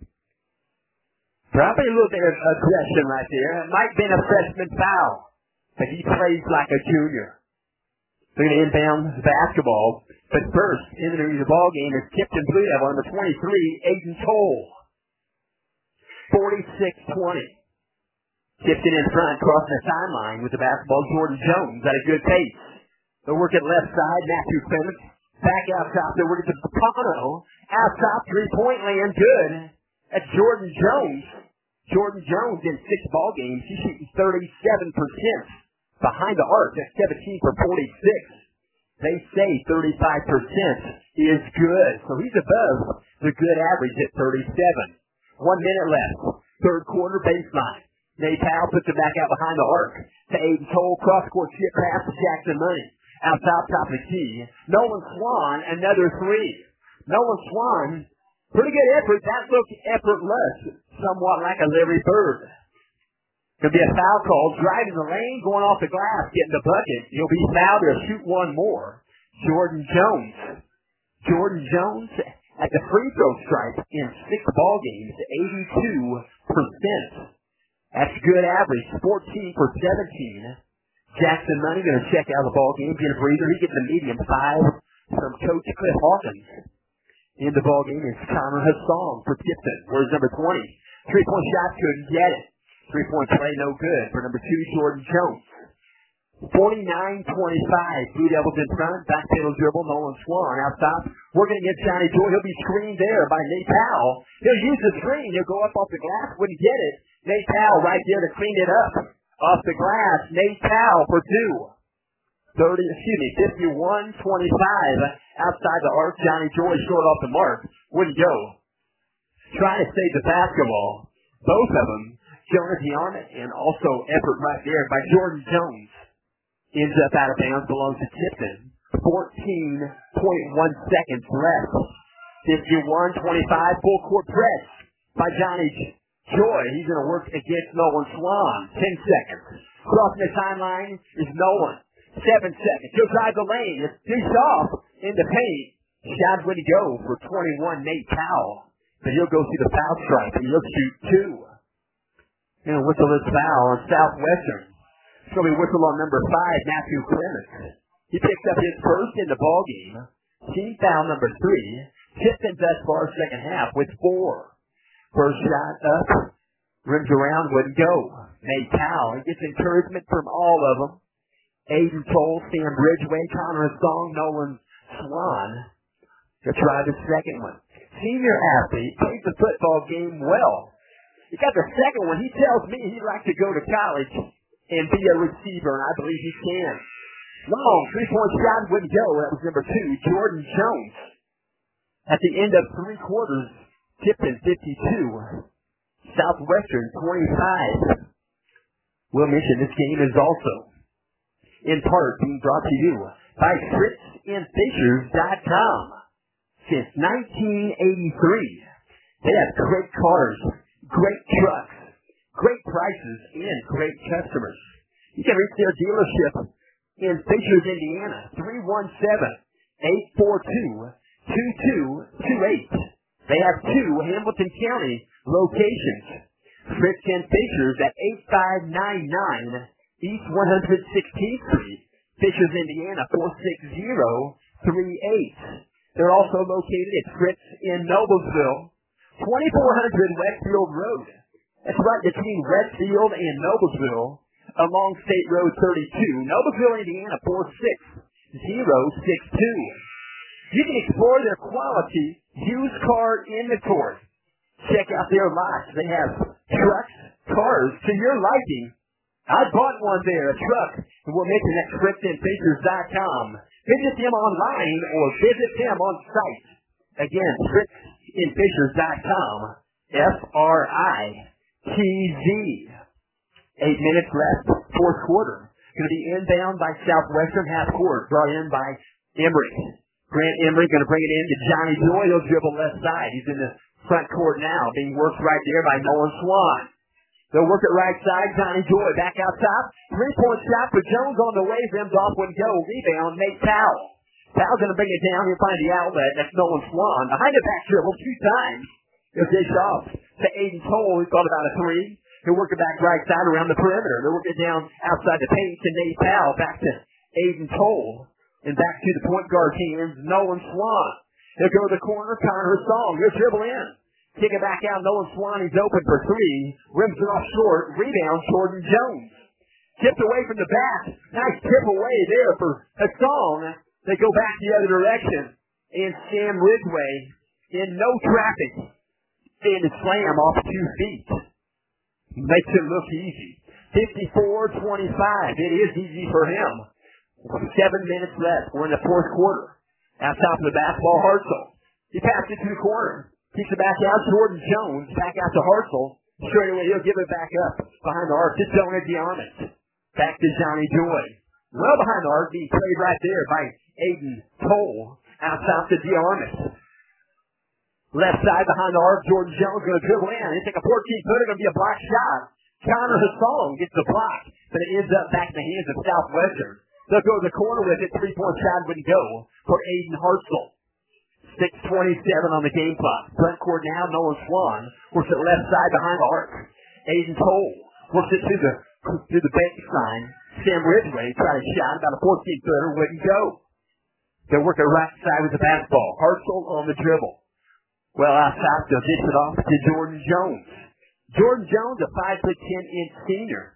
Probably a little bit of aggression right there. It might have been a freshman foul. But he plays like a junior. They're going to inbound the basketball. But first, entering the ball game is Tipton Blue Devil, number twenty-three, Aiden Toll. forty-six twenty. Tipton in front, crossing the timeline with the basketball. Jordan Jones at a good pace. They'll work at left side. Matthew Clements back out top. They'll work at the Pono. Out top, three-point land, good. That's Jordan Jones. Jordan Jones in six ball games. He's shooting thirty-seven percent behind the arc. That's seventeen for forty-six. They say thirty-five percent is good. So he's above the good average at thirty-seven. One minute left. Third quarter baseline. Nate Powell puts it back out behind the arc to Aiden Toll. Cross-court chip pass to Jackson Money. Out top, top of the key. Nolan Swan, another three. Nolan Swan, pretty good effort. That looked effortless. Somewhat like a Larry Bird. Could be a foul call. Driving the lane, going off the glass, getting the bucket. He'll be fouled. He'll shoot one more. Jordan Jones. Jordan Jones at the free throw stripe in six ball games, eighty-two percent. That's good average, fourteen for seventeen. Jackson Money going to check out the ball game, get a breather. He gets a medium five from Coach Cliff Hawkins. In the ball game is Connor Hassan for Tipton. Where's number twenty? Three-point shot, couldn't get it. Three-point play, no good for number two, Jordan Jones. forty-nine twenty-five. Blue Devils in front. Back pedal dribble. Nolan Swan out top. We're going to get Johnny Joy. He'll be screened there by Nate Powell. He'll use the screen. He'll go up off the glass. Wouldn't get it. Nate Powell right there to clean it up. Off the glass. Nate Powell for two. thirty, excuse me, fifty-one twenty-five. Outside the arc. Johnny Joy short off the mark. Wouldn't go. Trying to save the basketball. Both of them. Jonah Giannis and also effort right there by Jordan Jones. Ends up out of bounds, belongs to Tipton. fourteen point one seconds left. fifty-one twenty-five, full court press by Johnny Joy. He's going to work against Nolan Swan. ten seconds. Crossing the timeline is Nolan. seven seconds. He'll drive the lane. It's dished off in the paint. Shot wouldn't go for twenty-one, Nate Powell. But he'll go through the foul stripe and he'll shoot two. And whistle this foul on Southwestern. It's going to be whistle on number five, Matthew Clements. He picks up his first in the ball game. Team foul number three. Tipton thus far second half with four. First shot up. Rims around, wouldn't go. Nate Powell. He gets encouragement from all of them. Aiden Toll, Sam Bridgeway, Connor Song, Nolan Swan. To try the second one. Senior athlete. Plays the football game well. He got the second one. He tells me he'd like to go to college and be a receiver, and I believe he can. Long three-point shot wouldn't go. That was number two, Jordan Jones. At the end of three quarters, Tipton fifty-two, Southwestern twenty-five. We'll mention this game is also, in part, being brought to you by Fritz and Fishers dot com. Since nineteen eighty-three, they have great cars, great trucks, great prices, and great customers. You can reach their dealership in Fishers, Indiana, three one seven, eight four two, two two two eight. They have two Hamilton County locations. Fritz and Fishers at eight five nine nine East one hundred sixteenth Street, Fishers, Indiana, four six zero three eight. They're also located at Fritz in Noblesville, twenty-four hundred Westfield Road. That's right between Westfield and Noblesville along State Road thirty-two. Noblesville, Indiana, four six zero six two. You can explore their quality used car inventory. Check out their lots. They have trucks, cars to your liking. I bought one there, a truck, and we'll mention at Fritz and Fishers dot com. Visit them online or visit them on site. Again, Fritz and Fishers dot com. F R I T Z. Eight minutes left, fourth quarter. Going to be inbound by Southwestern, half court, brought in by Emory. Grant Emory going to bring it in to Johnny Joy. He'll dribble left side. He's in the front court now, being worked right there by Nolan Swan. They'll work it right side. Johnny Joy back out top. Three-point shot for Jones on the way. Rimmed off one go. Rebound, Nate Powell. Powell's going to bring it down. He'll find the outlet. That's Nolan Swan. Behind the back dribble two times. He'll dish off to Aiden Toll. He's got about a three. He'll work it back right side around the perimeter. They'll work it down outside the paint to Nate Powell. Back to Aiden Toll. And back to the point guard hands, Nolan Swan. He'll go to the corner, Connor Hassan. He'll dribble in. Kick it back out, Nolan Swan. He's open for three. Rims it off short. Rebound, Jordan Jones. Tipped away from the back. Nice tip away there for Hassan. They go back the other direction. And Sam Ridgway, in no traffic, standing slam off two feet. Makes it look easy. fifty-four twenty-five. It is easy for him. Seven minutes left. We're in the fourth quarter. Out top of the basketball, Hartzell. He passed it to the corner. Kicks it back out. Jordan Jones back out to Hartzell. Straight away, he'll give it back up behind the arc to Jonah DeArmond. Back to Johnny Joy. Well behind the arc, being played right there by Aiden Toll. Out top to DeArmond. Left side behind the arc, Jordan Jones going to dribble in. He take a fourteen-footer, going to be a block shot. Connor Hassan gets the block, but it ends up back in the hands of Southwestern. They'll go to the corner with it. Three-point shot wouldn't go for Aiden Hartzell. six twenty-seven on the game clock. Front court now, Nolan Swan works it left side behind the arc. Aiden Toll works it to the to the baseline. Sam Ridgway tried a shot, about a fourteen-footer, wouldn't go. They'll work it right side with the basketball. Hartzell on the dribble. Well, outside, they'll dish it off to Jordan Jones. Jordan Jones, a five foot ten inch senior.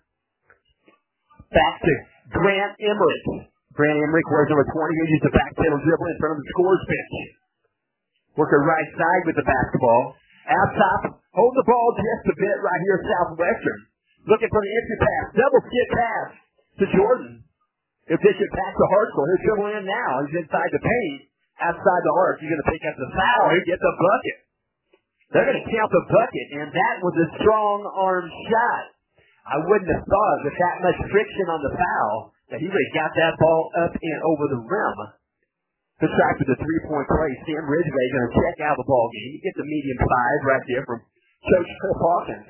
Back to Grant Emmerich. Grant Emmerich wears number twenty. He'll use the back pedal dribble in front of the scores bench. Working right side with the basketball. Out top, hold the ball just a bit right here, Southwestern. Looking for the entry pass. Double skip pass to Jordan. He'll dish it back to Hartzell. He'll dribble in now. He's inside the paint. Outside the arc. He's going to pick up the foul. He'll get the bucket. They're going to count the bucket, and that was a strong arm shot. I wouldn't have thought with that much friction on the foul that he would have got that ball up and over the rim. To try for the three-point play, Sam Ridgway going to check out the ball game. He gets a medium five right there from Coach Cliff Hawkins.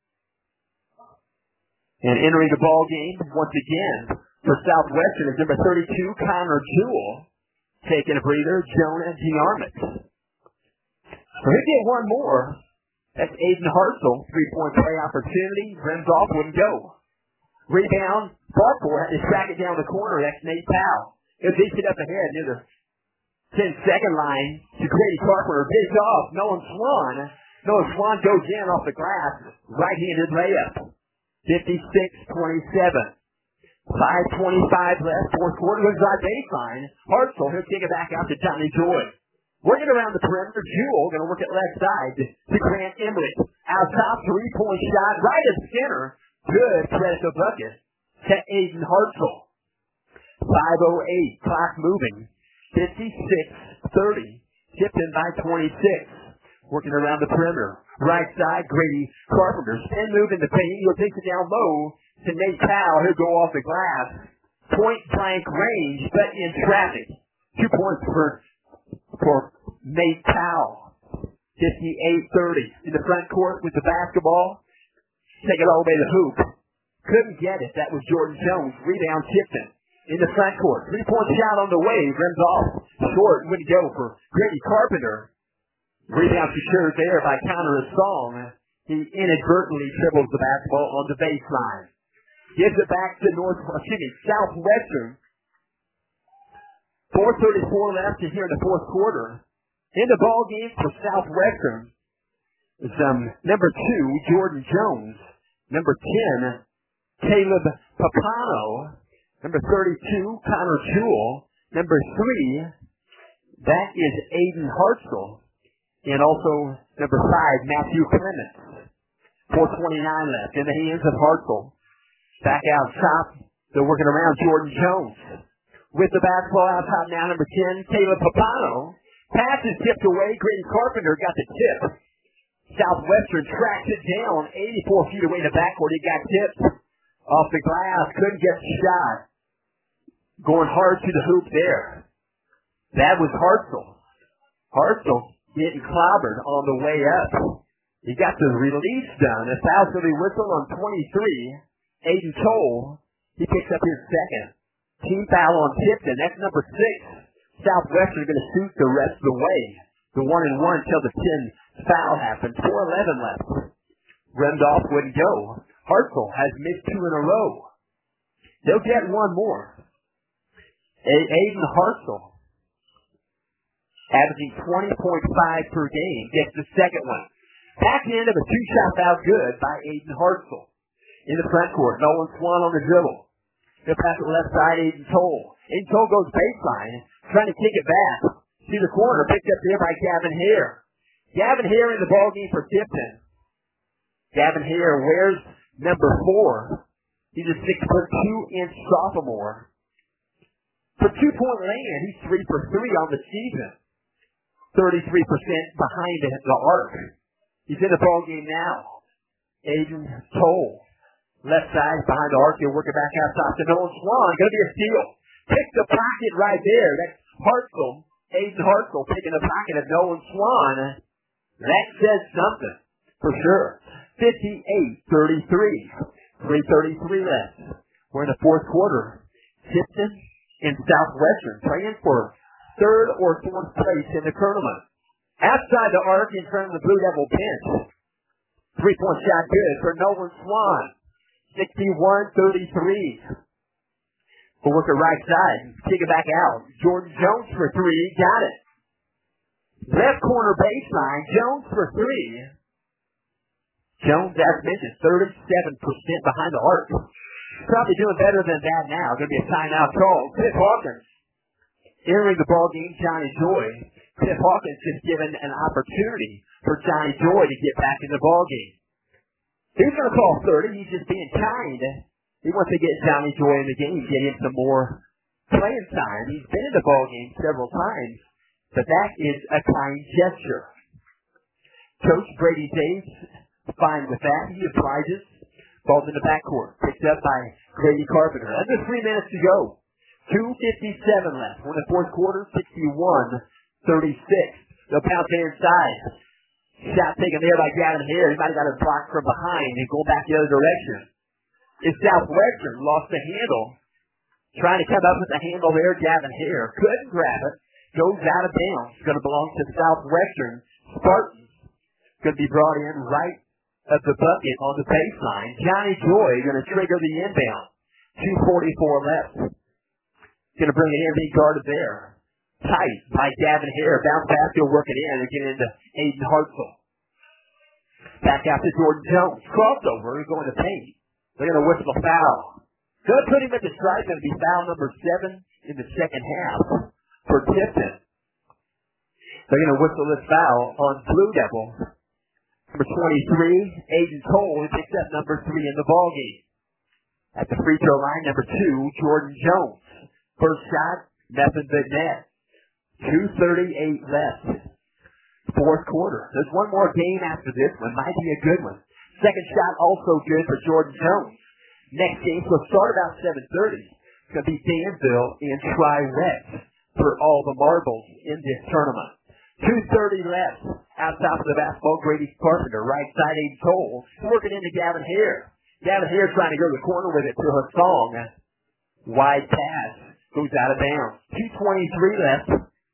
And entering the ball game once again for Southwestern is number thirty-two, Connor Jewell. Taking a breather, Jonah DeArmond. So he'll get one more. That's Aiden Hartzell. Three-point play opportunity. Rims off, wouldn't go. Rebound. Barkle had to track it down the corner. That's Nate Powell. He'll dish it up ahead near the ten-second line to Grady Carpenter. Dish off. Nolan Swan. Nolan Swan goes in off the glass. Right-handed layup. fifty-six twenty-seven. five twenty-five left. Fourth quarter goes right baseline. Hartzell, he'll kick it back out to Johnny Joy. Working around the perimeter. Jewell going to work it left side to Grant Emmerich. Out top, three-point shot right at center. Good. Credit the bucket to Aiden Hartzell. five oh eight. Clock moving. fifty-six thirty. Tipped in by twenty-six. Working around the perimeter. Right side, Grady Carpenter. Spin move in the paint. He'll take it down low to Nate Powell. He'll go off the glass. Point blank range, but in traffic. Two points for, for Nate Powell. fifty-eight thirty. In the front court with the basketball. Take it all the way to the hoop. Couldn't get it. That was Jordan Jones. Rebound Tipton. In the front court. Three-point shot on the way. Rims off. Short. Wouldn't go for Grady Carpenter. Rebound secured there by Connor Hassan. He inadvertently dribbles the basketball on the baseline. Gives it back to North, excuse me, Southwestern. four thirty-four left to here in the fourth quarter. In the ball game for Southwestern is um, number two, Jordan Jones. Number ten, Caleb Papano. Number thirty-two, Connor Jewell. Number three, that is Aiden Hartzell. And also number five, Matthew Clements. four twenty-nine left in the hands of Hartzell. Back out top, they're working around Jordan Jones. With the basketball out top now, number ten, Caleb Papano. Pass is tipped away. Grady Carpenter got the tip. Southwestern tracks it down eighty-four feet away in the backcourt. He got tipped off the glass. Couldn't get the shot. Going hard to the hoop there. That was Hartzell. Hartzell getting clobbered on the way up. He got the release done. A foul to be whistled on twenty-three. Aiden Toll, he picks up his second. Team foul on Tipton. That's number six. Southwestern going to shoot the rest of the way. The one and one until the ten foul happens. four eleven left. Rimmed off, wouldn't go. Hartzell has missed two in a row. They'll get one more. Aiden Hartzell, averaging twenty point five per game, gets the second one. Back end of a two-shot foul good by Aiden Hartzell. In the front court, Nolan Swan on the dribble. He'll pass it left side, Aiden Toll. Aiden Toll goes baseline, trying to kick it back to the corner, picked up there by Gavin Hare. Gavin Hare in the ballgame for Tipton. Gavin Hare wears number four. He's a six foot two inch sophomore. For two-point land, he's three for three on the season. thirty-three percent behind the arc. He's in the ballgame now. Aiden Toll, left side behind the arc. He'll work it back out top to Nolan Swan. Going to be a steal. Pick the pocket right there. That's Hartzell. Aiden Hartzell picking the pocket of Nolan Swan. That says something for sure. fifty-eight thirty-three. three thirty-three left. We're in the fourth quarter. Tipton and Southwestern playing for third or fourth place in the tournament. Outside the arc in front of the Blue Devil bench. Three-point shot good for Nolan Swan. sixty-one thirty-three. We'll work it right side. Kick it back out. Jordan Jones for three. Got it. Left corner baseline. Jones for three. Jones, as mentioned, thirty-seven percent behind the arc. Probably doing better than that now. Going to be a timeout call. Cliff Hawkins entering the ball game. Johnny Joy. Cliff Hawkins just given an opportunity for Johnny Joy to get back in the ball game. He's going to call thirty. He's just being kind. He wants to get Johnny Joy in the game, get him some more playing time. He's been in the ball game several times, but that is a kind gesture. Coach Brady Daves, fine with that. He obliges. Ball's in the backcourt. Picked up by Grady Carpenter. Under three minutes to go. two fifty-seven left. We're in the fourth quarter, sixty-one thirty-six. They'll pounce there inside. Shot taken there by Gavin Hare. He might have got a block from behind and go back the other direction. It's Southwestern. Lost the handle. Trying to come up with the handle there. Gavin Hare couldn't grab it. Goes out of bounds. It's going to belong to Southwestern Spartans. Going to be brought in right of the bucket on the baseline. Johnny Joy going to trigger the inbound. two forty-four left. Going to bring it in, being guarded there. Tight by Gavin Hare. Bounce pass, he'll work it in and get into Aiden Hartzell. Back out to Jordan Jones. Crossover, he's going to paint. They're going to whistle a foul. Going to put him at the strike. Going to be foul number seven in the second half for Tipton. They're going to whistle this foul on Blue Devil. Number twenty-three, Aiden Cole, who picks up number three in the ballgame. At the free throw line, number two, Jordan Jones. First shot, nothing but net. two thirty-eight left. Fourth quarter. There's one more game after this one. Might be a good one. Second shot also good for Jordan Jones. Next game will start about seven thirty. It's going to be Danville and Tri-West for all the marbles in this tournament. two thirty left. Outside of the basketball, Grady Carpenter. Right side, Aiden Cole. Working into Gavin Hare. Gavin Hare trying to go to the corner with it to Hasong. Wide pass. Goes out of bounds. two twenty-three left.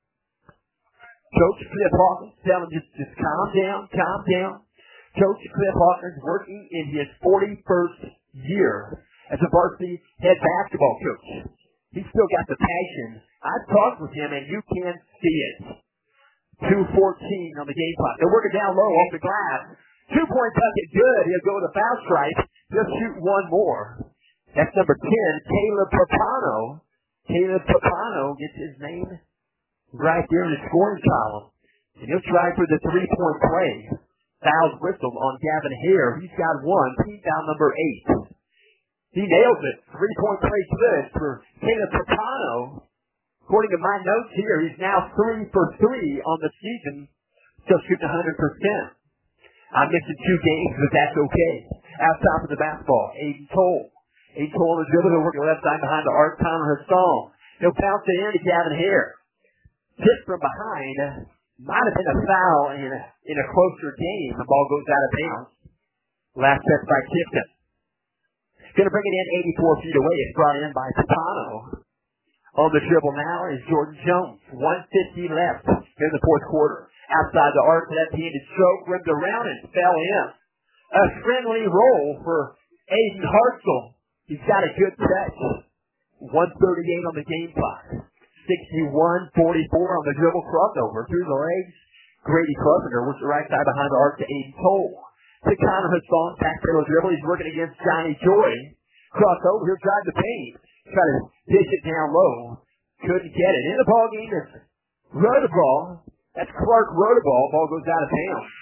Coach Cliff Hawkins telling him just, just calm down, calm down. Coach Cliff Hawkins working in his forty-first year as a varsity head basketball coach. He's still got the passion. I've talked with him and you can see it. two fourteen on the game clock. They're working down low off the glass. Two-point bucket good. He'll go to the foul stripe. Just shoot one more. That's number ten, Caleb Papano. Caleb Papano gets his name right there in the scoring column. And he'll try for the three-point play. Foul's whistled on Gavin Hare. He's got one. Team foul number eight. He nails it. Three-point play good for Caleb Papano. According to my notes here, he's now three for three on the season. Still shooting one hundred percent. I'm missing two games, but that's okay. Outside of the basketball, Aiden Cole. Aiden Cole on the dribble. He'll work the left side behind the arc. Connor Hasong. He'll bounce it in to Gavin Hare. Tip from behind. Might have been a foul in a, in a closer game. The ball goes out of bounds. Last set by Tipton. Going to bring it in eighty-four feet away. It's brought in by Papano. On the dribble now is Jordan Jones. one fifty left in the fourth quarter. Outside the arc, left-handed stroke, rimmed around and fell in. A friendly roll for Aiden Hartzell. He's got a good touch. one thirty-eight on the game clock. sixty-one forty-four on the dribble crossover. Through the legs, Grady Carpenter works the right side behind the arc to Aiden Toll. To Connor Hassan, back middle dribble. He's working against Johnny Joy. Crossover, he'll drive the paint. Try to dish it down low. Couldn't get it. In the ball game is Rodeball. That's Clark Rodeball. Ball goes out of bounds.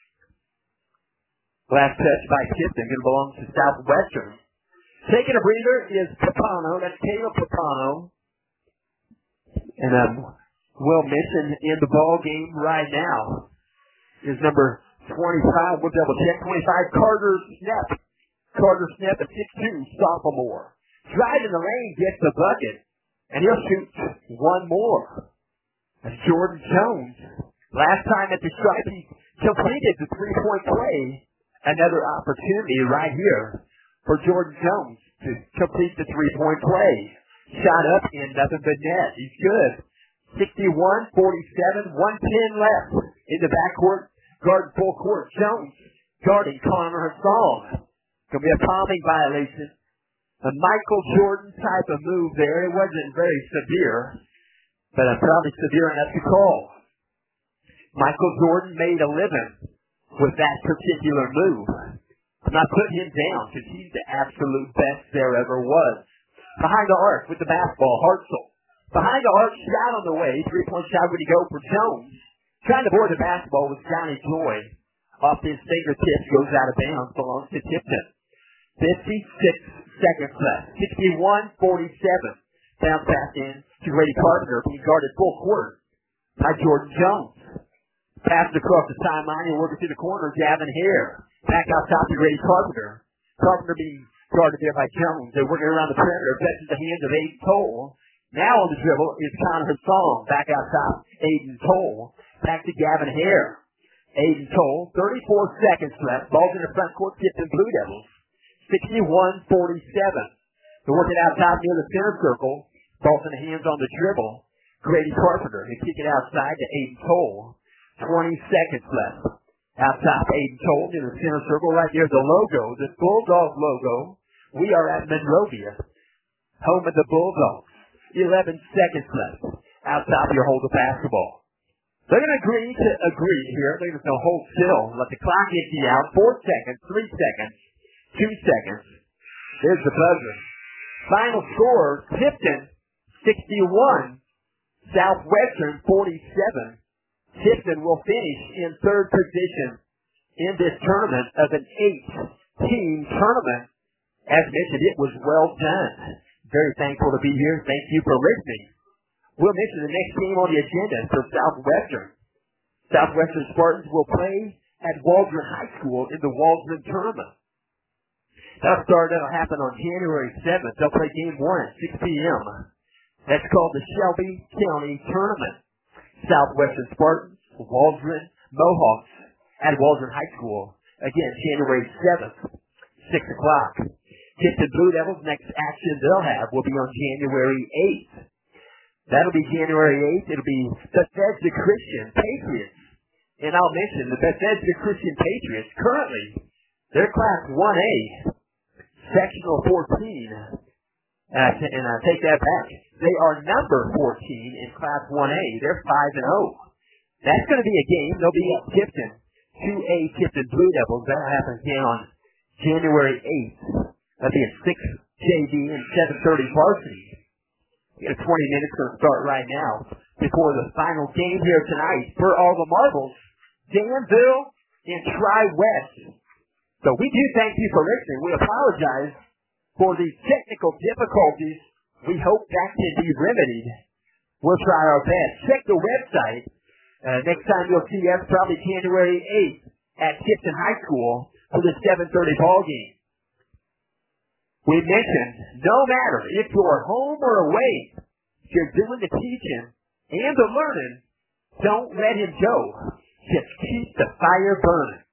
Last touch by Tipton. Going to belong to Southwestern. Taking a breather is Papano. That's Caleb Papano. And um, Will Mission in the ball game right now is number twenty-five. We'll double check. twenty-five, Carter Snep. Carter Snep, a six two sophomore. Driving the lane, gets the bucket, and he'll shoot one more. That's Jordan Jones. Last time at the stripe, he completed the three-point play. Another opportunity right here for Jordan Jones to complete the three-point play. Shot up in nothing but net. He's good. sixty-one forty-seven, one ten left in the backcourt. Guarding full court. Jones guarding Connor Hassan. Going to be a palming violation. A Michael Jordan type of move there. It wasn't very severe, but uh, probably severe enough to call. Michael Jordan made a living with that particular move. I'm not putting him down because he's the absolute best there ever was. Behind the arc with the basketball, Hartzell. Behind the arc, shot on the way. Three-point shot would he go for Jones. Trying to board the basketball with Johnny Joy. Off his fingertips, goes out of bounds, belongs to Tipton. fifty-six seconds left. sixty-one forty-seven. Bounce pass in to Grady Carpenter, being guarded full court by Jordan Jones. Passes across the timeline and working through the corner, Gavin Hare. Back out top to Grady Carpenter. Carpenter being guarded there by Jones. They're working around the perimeter, fetches the hands of Aiden Toll. Now on the dribble is Connor Hassan. Back out top, Aiden Toll. Back to Gavin Hare. Aiden Toll, thirty-four seconds left. Ball's in the front court, Tipton Blue Devils. sixty-one forty-seven. They're working out top near the center circle. Ball's in the hands on the dribble. Grady Carpenter. They kick it outside to Aiden Toll. twenty seconds left. Out top, Aiden Toll in the center circle. Right there, the logo, the Bulldog logo. We are at Monrovia, home of the Bulldogs. eleven seconds left. Out top, you hold the basketball. They're going to agree to agree here. They're going to hold still. Let the clock empty out. Four seconds, three seconds, two seconds. There's the buzzer. Final score, Tipton sixty-one, Southwestern forty-seven. Tipton will finish in third position in this tournament of an eight-team tournament. As mentioned, it was well done. Very thankful to be here. Thank you for listening. We'll mention the next game on the agenda for Southwestern. Southwestern Spartans will play at Waldron High School in the Waldron tournament. That'll start, that'll happen on January seventh. They'll play game one at six p.m. That's called the Shelby County Tournament. Southwestern Spartans, Waldron Mohawks at Waldron High School. Again, January seventh, six o'clock. Tipton Blue Devils, next action they'll have will be on January eighth. That'll be January eighth. It'll be Bethesda Christian Patriots. And I'll mention the Bethesda Christian Patriots, currently, they're Class one A, Sectional fourteen. Uh, and I take that back. They are number fourteen in Class one A. They're five and oh. That's going to be a game. They'll be at Tipton, two A Tipton Blue Devils. That'll happen again on January eighth. That'll be at six J V and seven thirty varsity. We got twenty minutes going to start right now before the final game here tonight for all the marbles, Danville and Tri-West. So we do thank you for listening. We apologize for the technical difficulties. We hope that can be remedied. We'll try our best. Check the website. Uh, next time you'll see us probably January eighth at Tipton High School for the seven thirty ball game. We mentioned, no matter if you're home or away, if you're doing the teaching and the learning, don't let him go. Just keep the fire burning.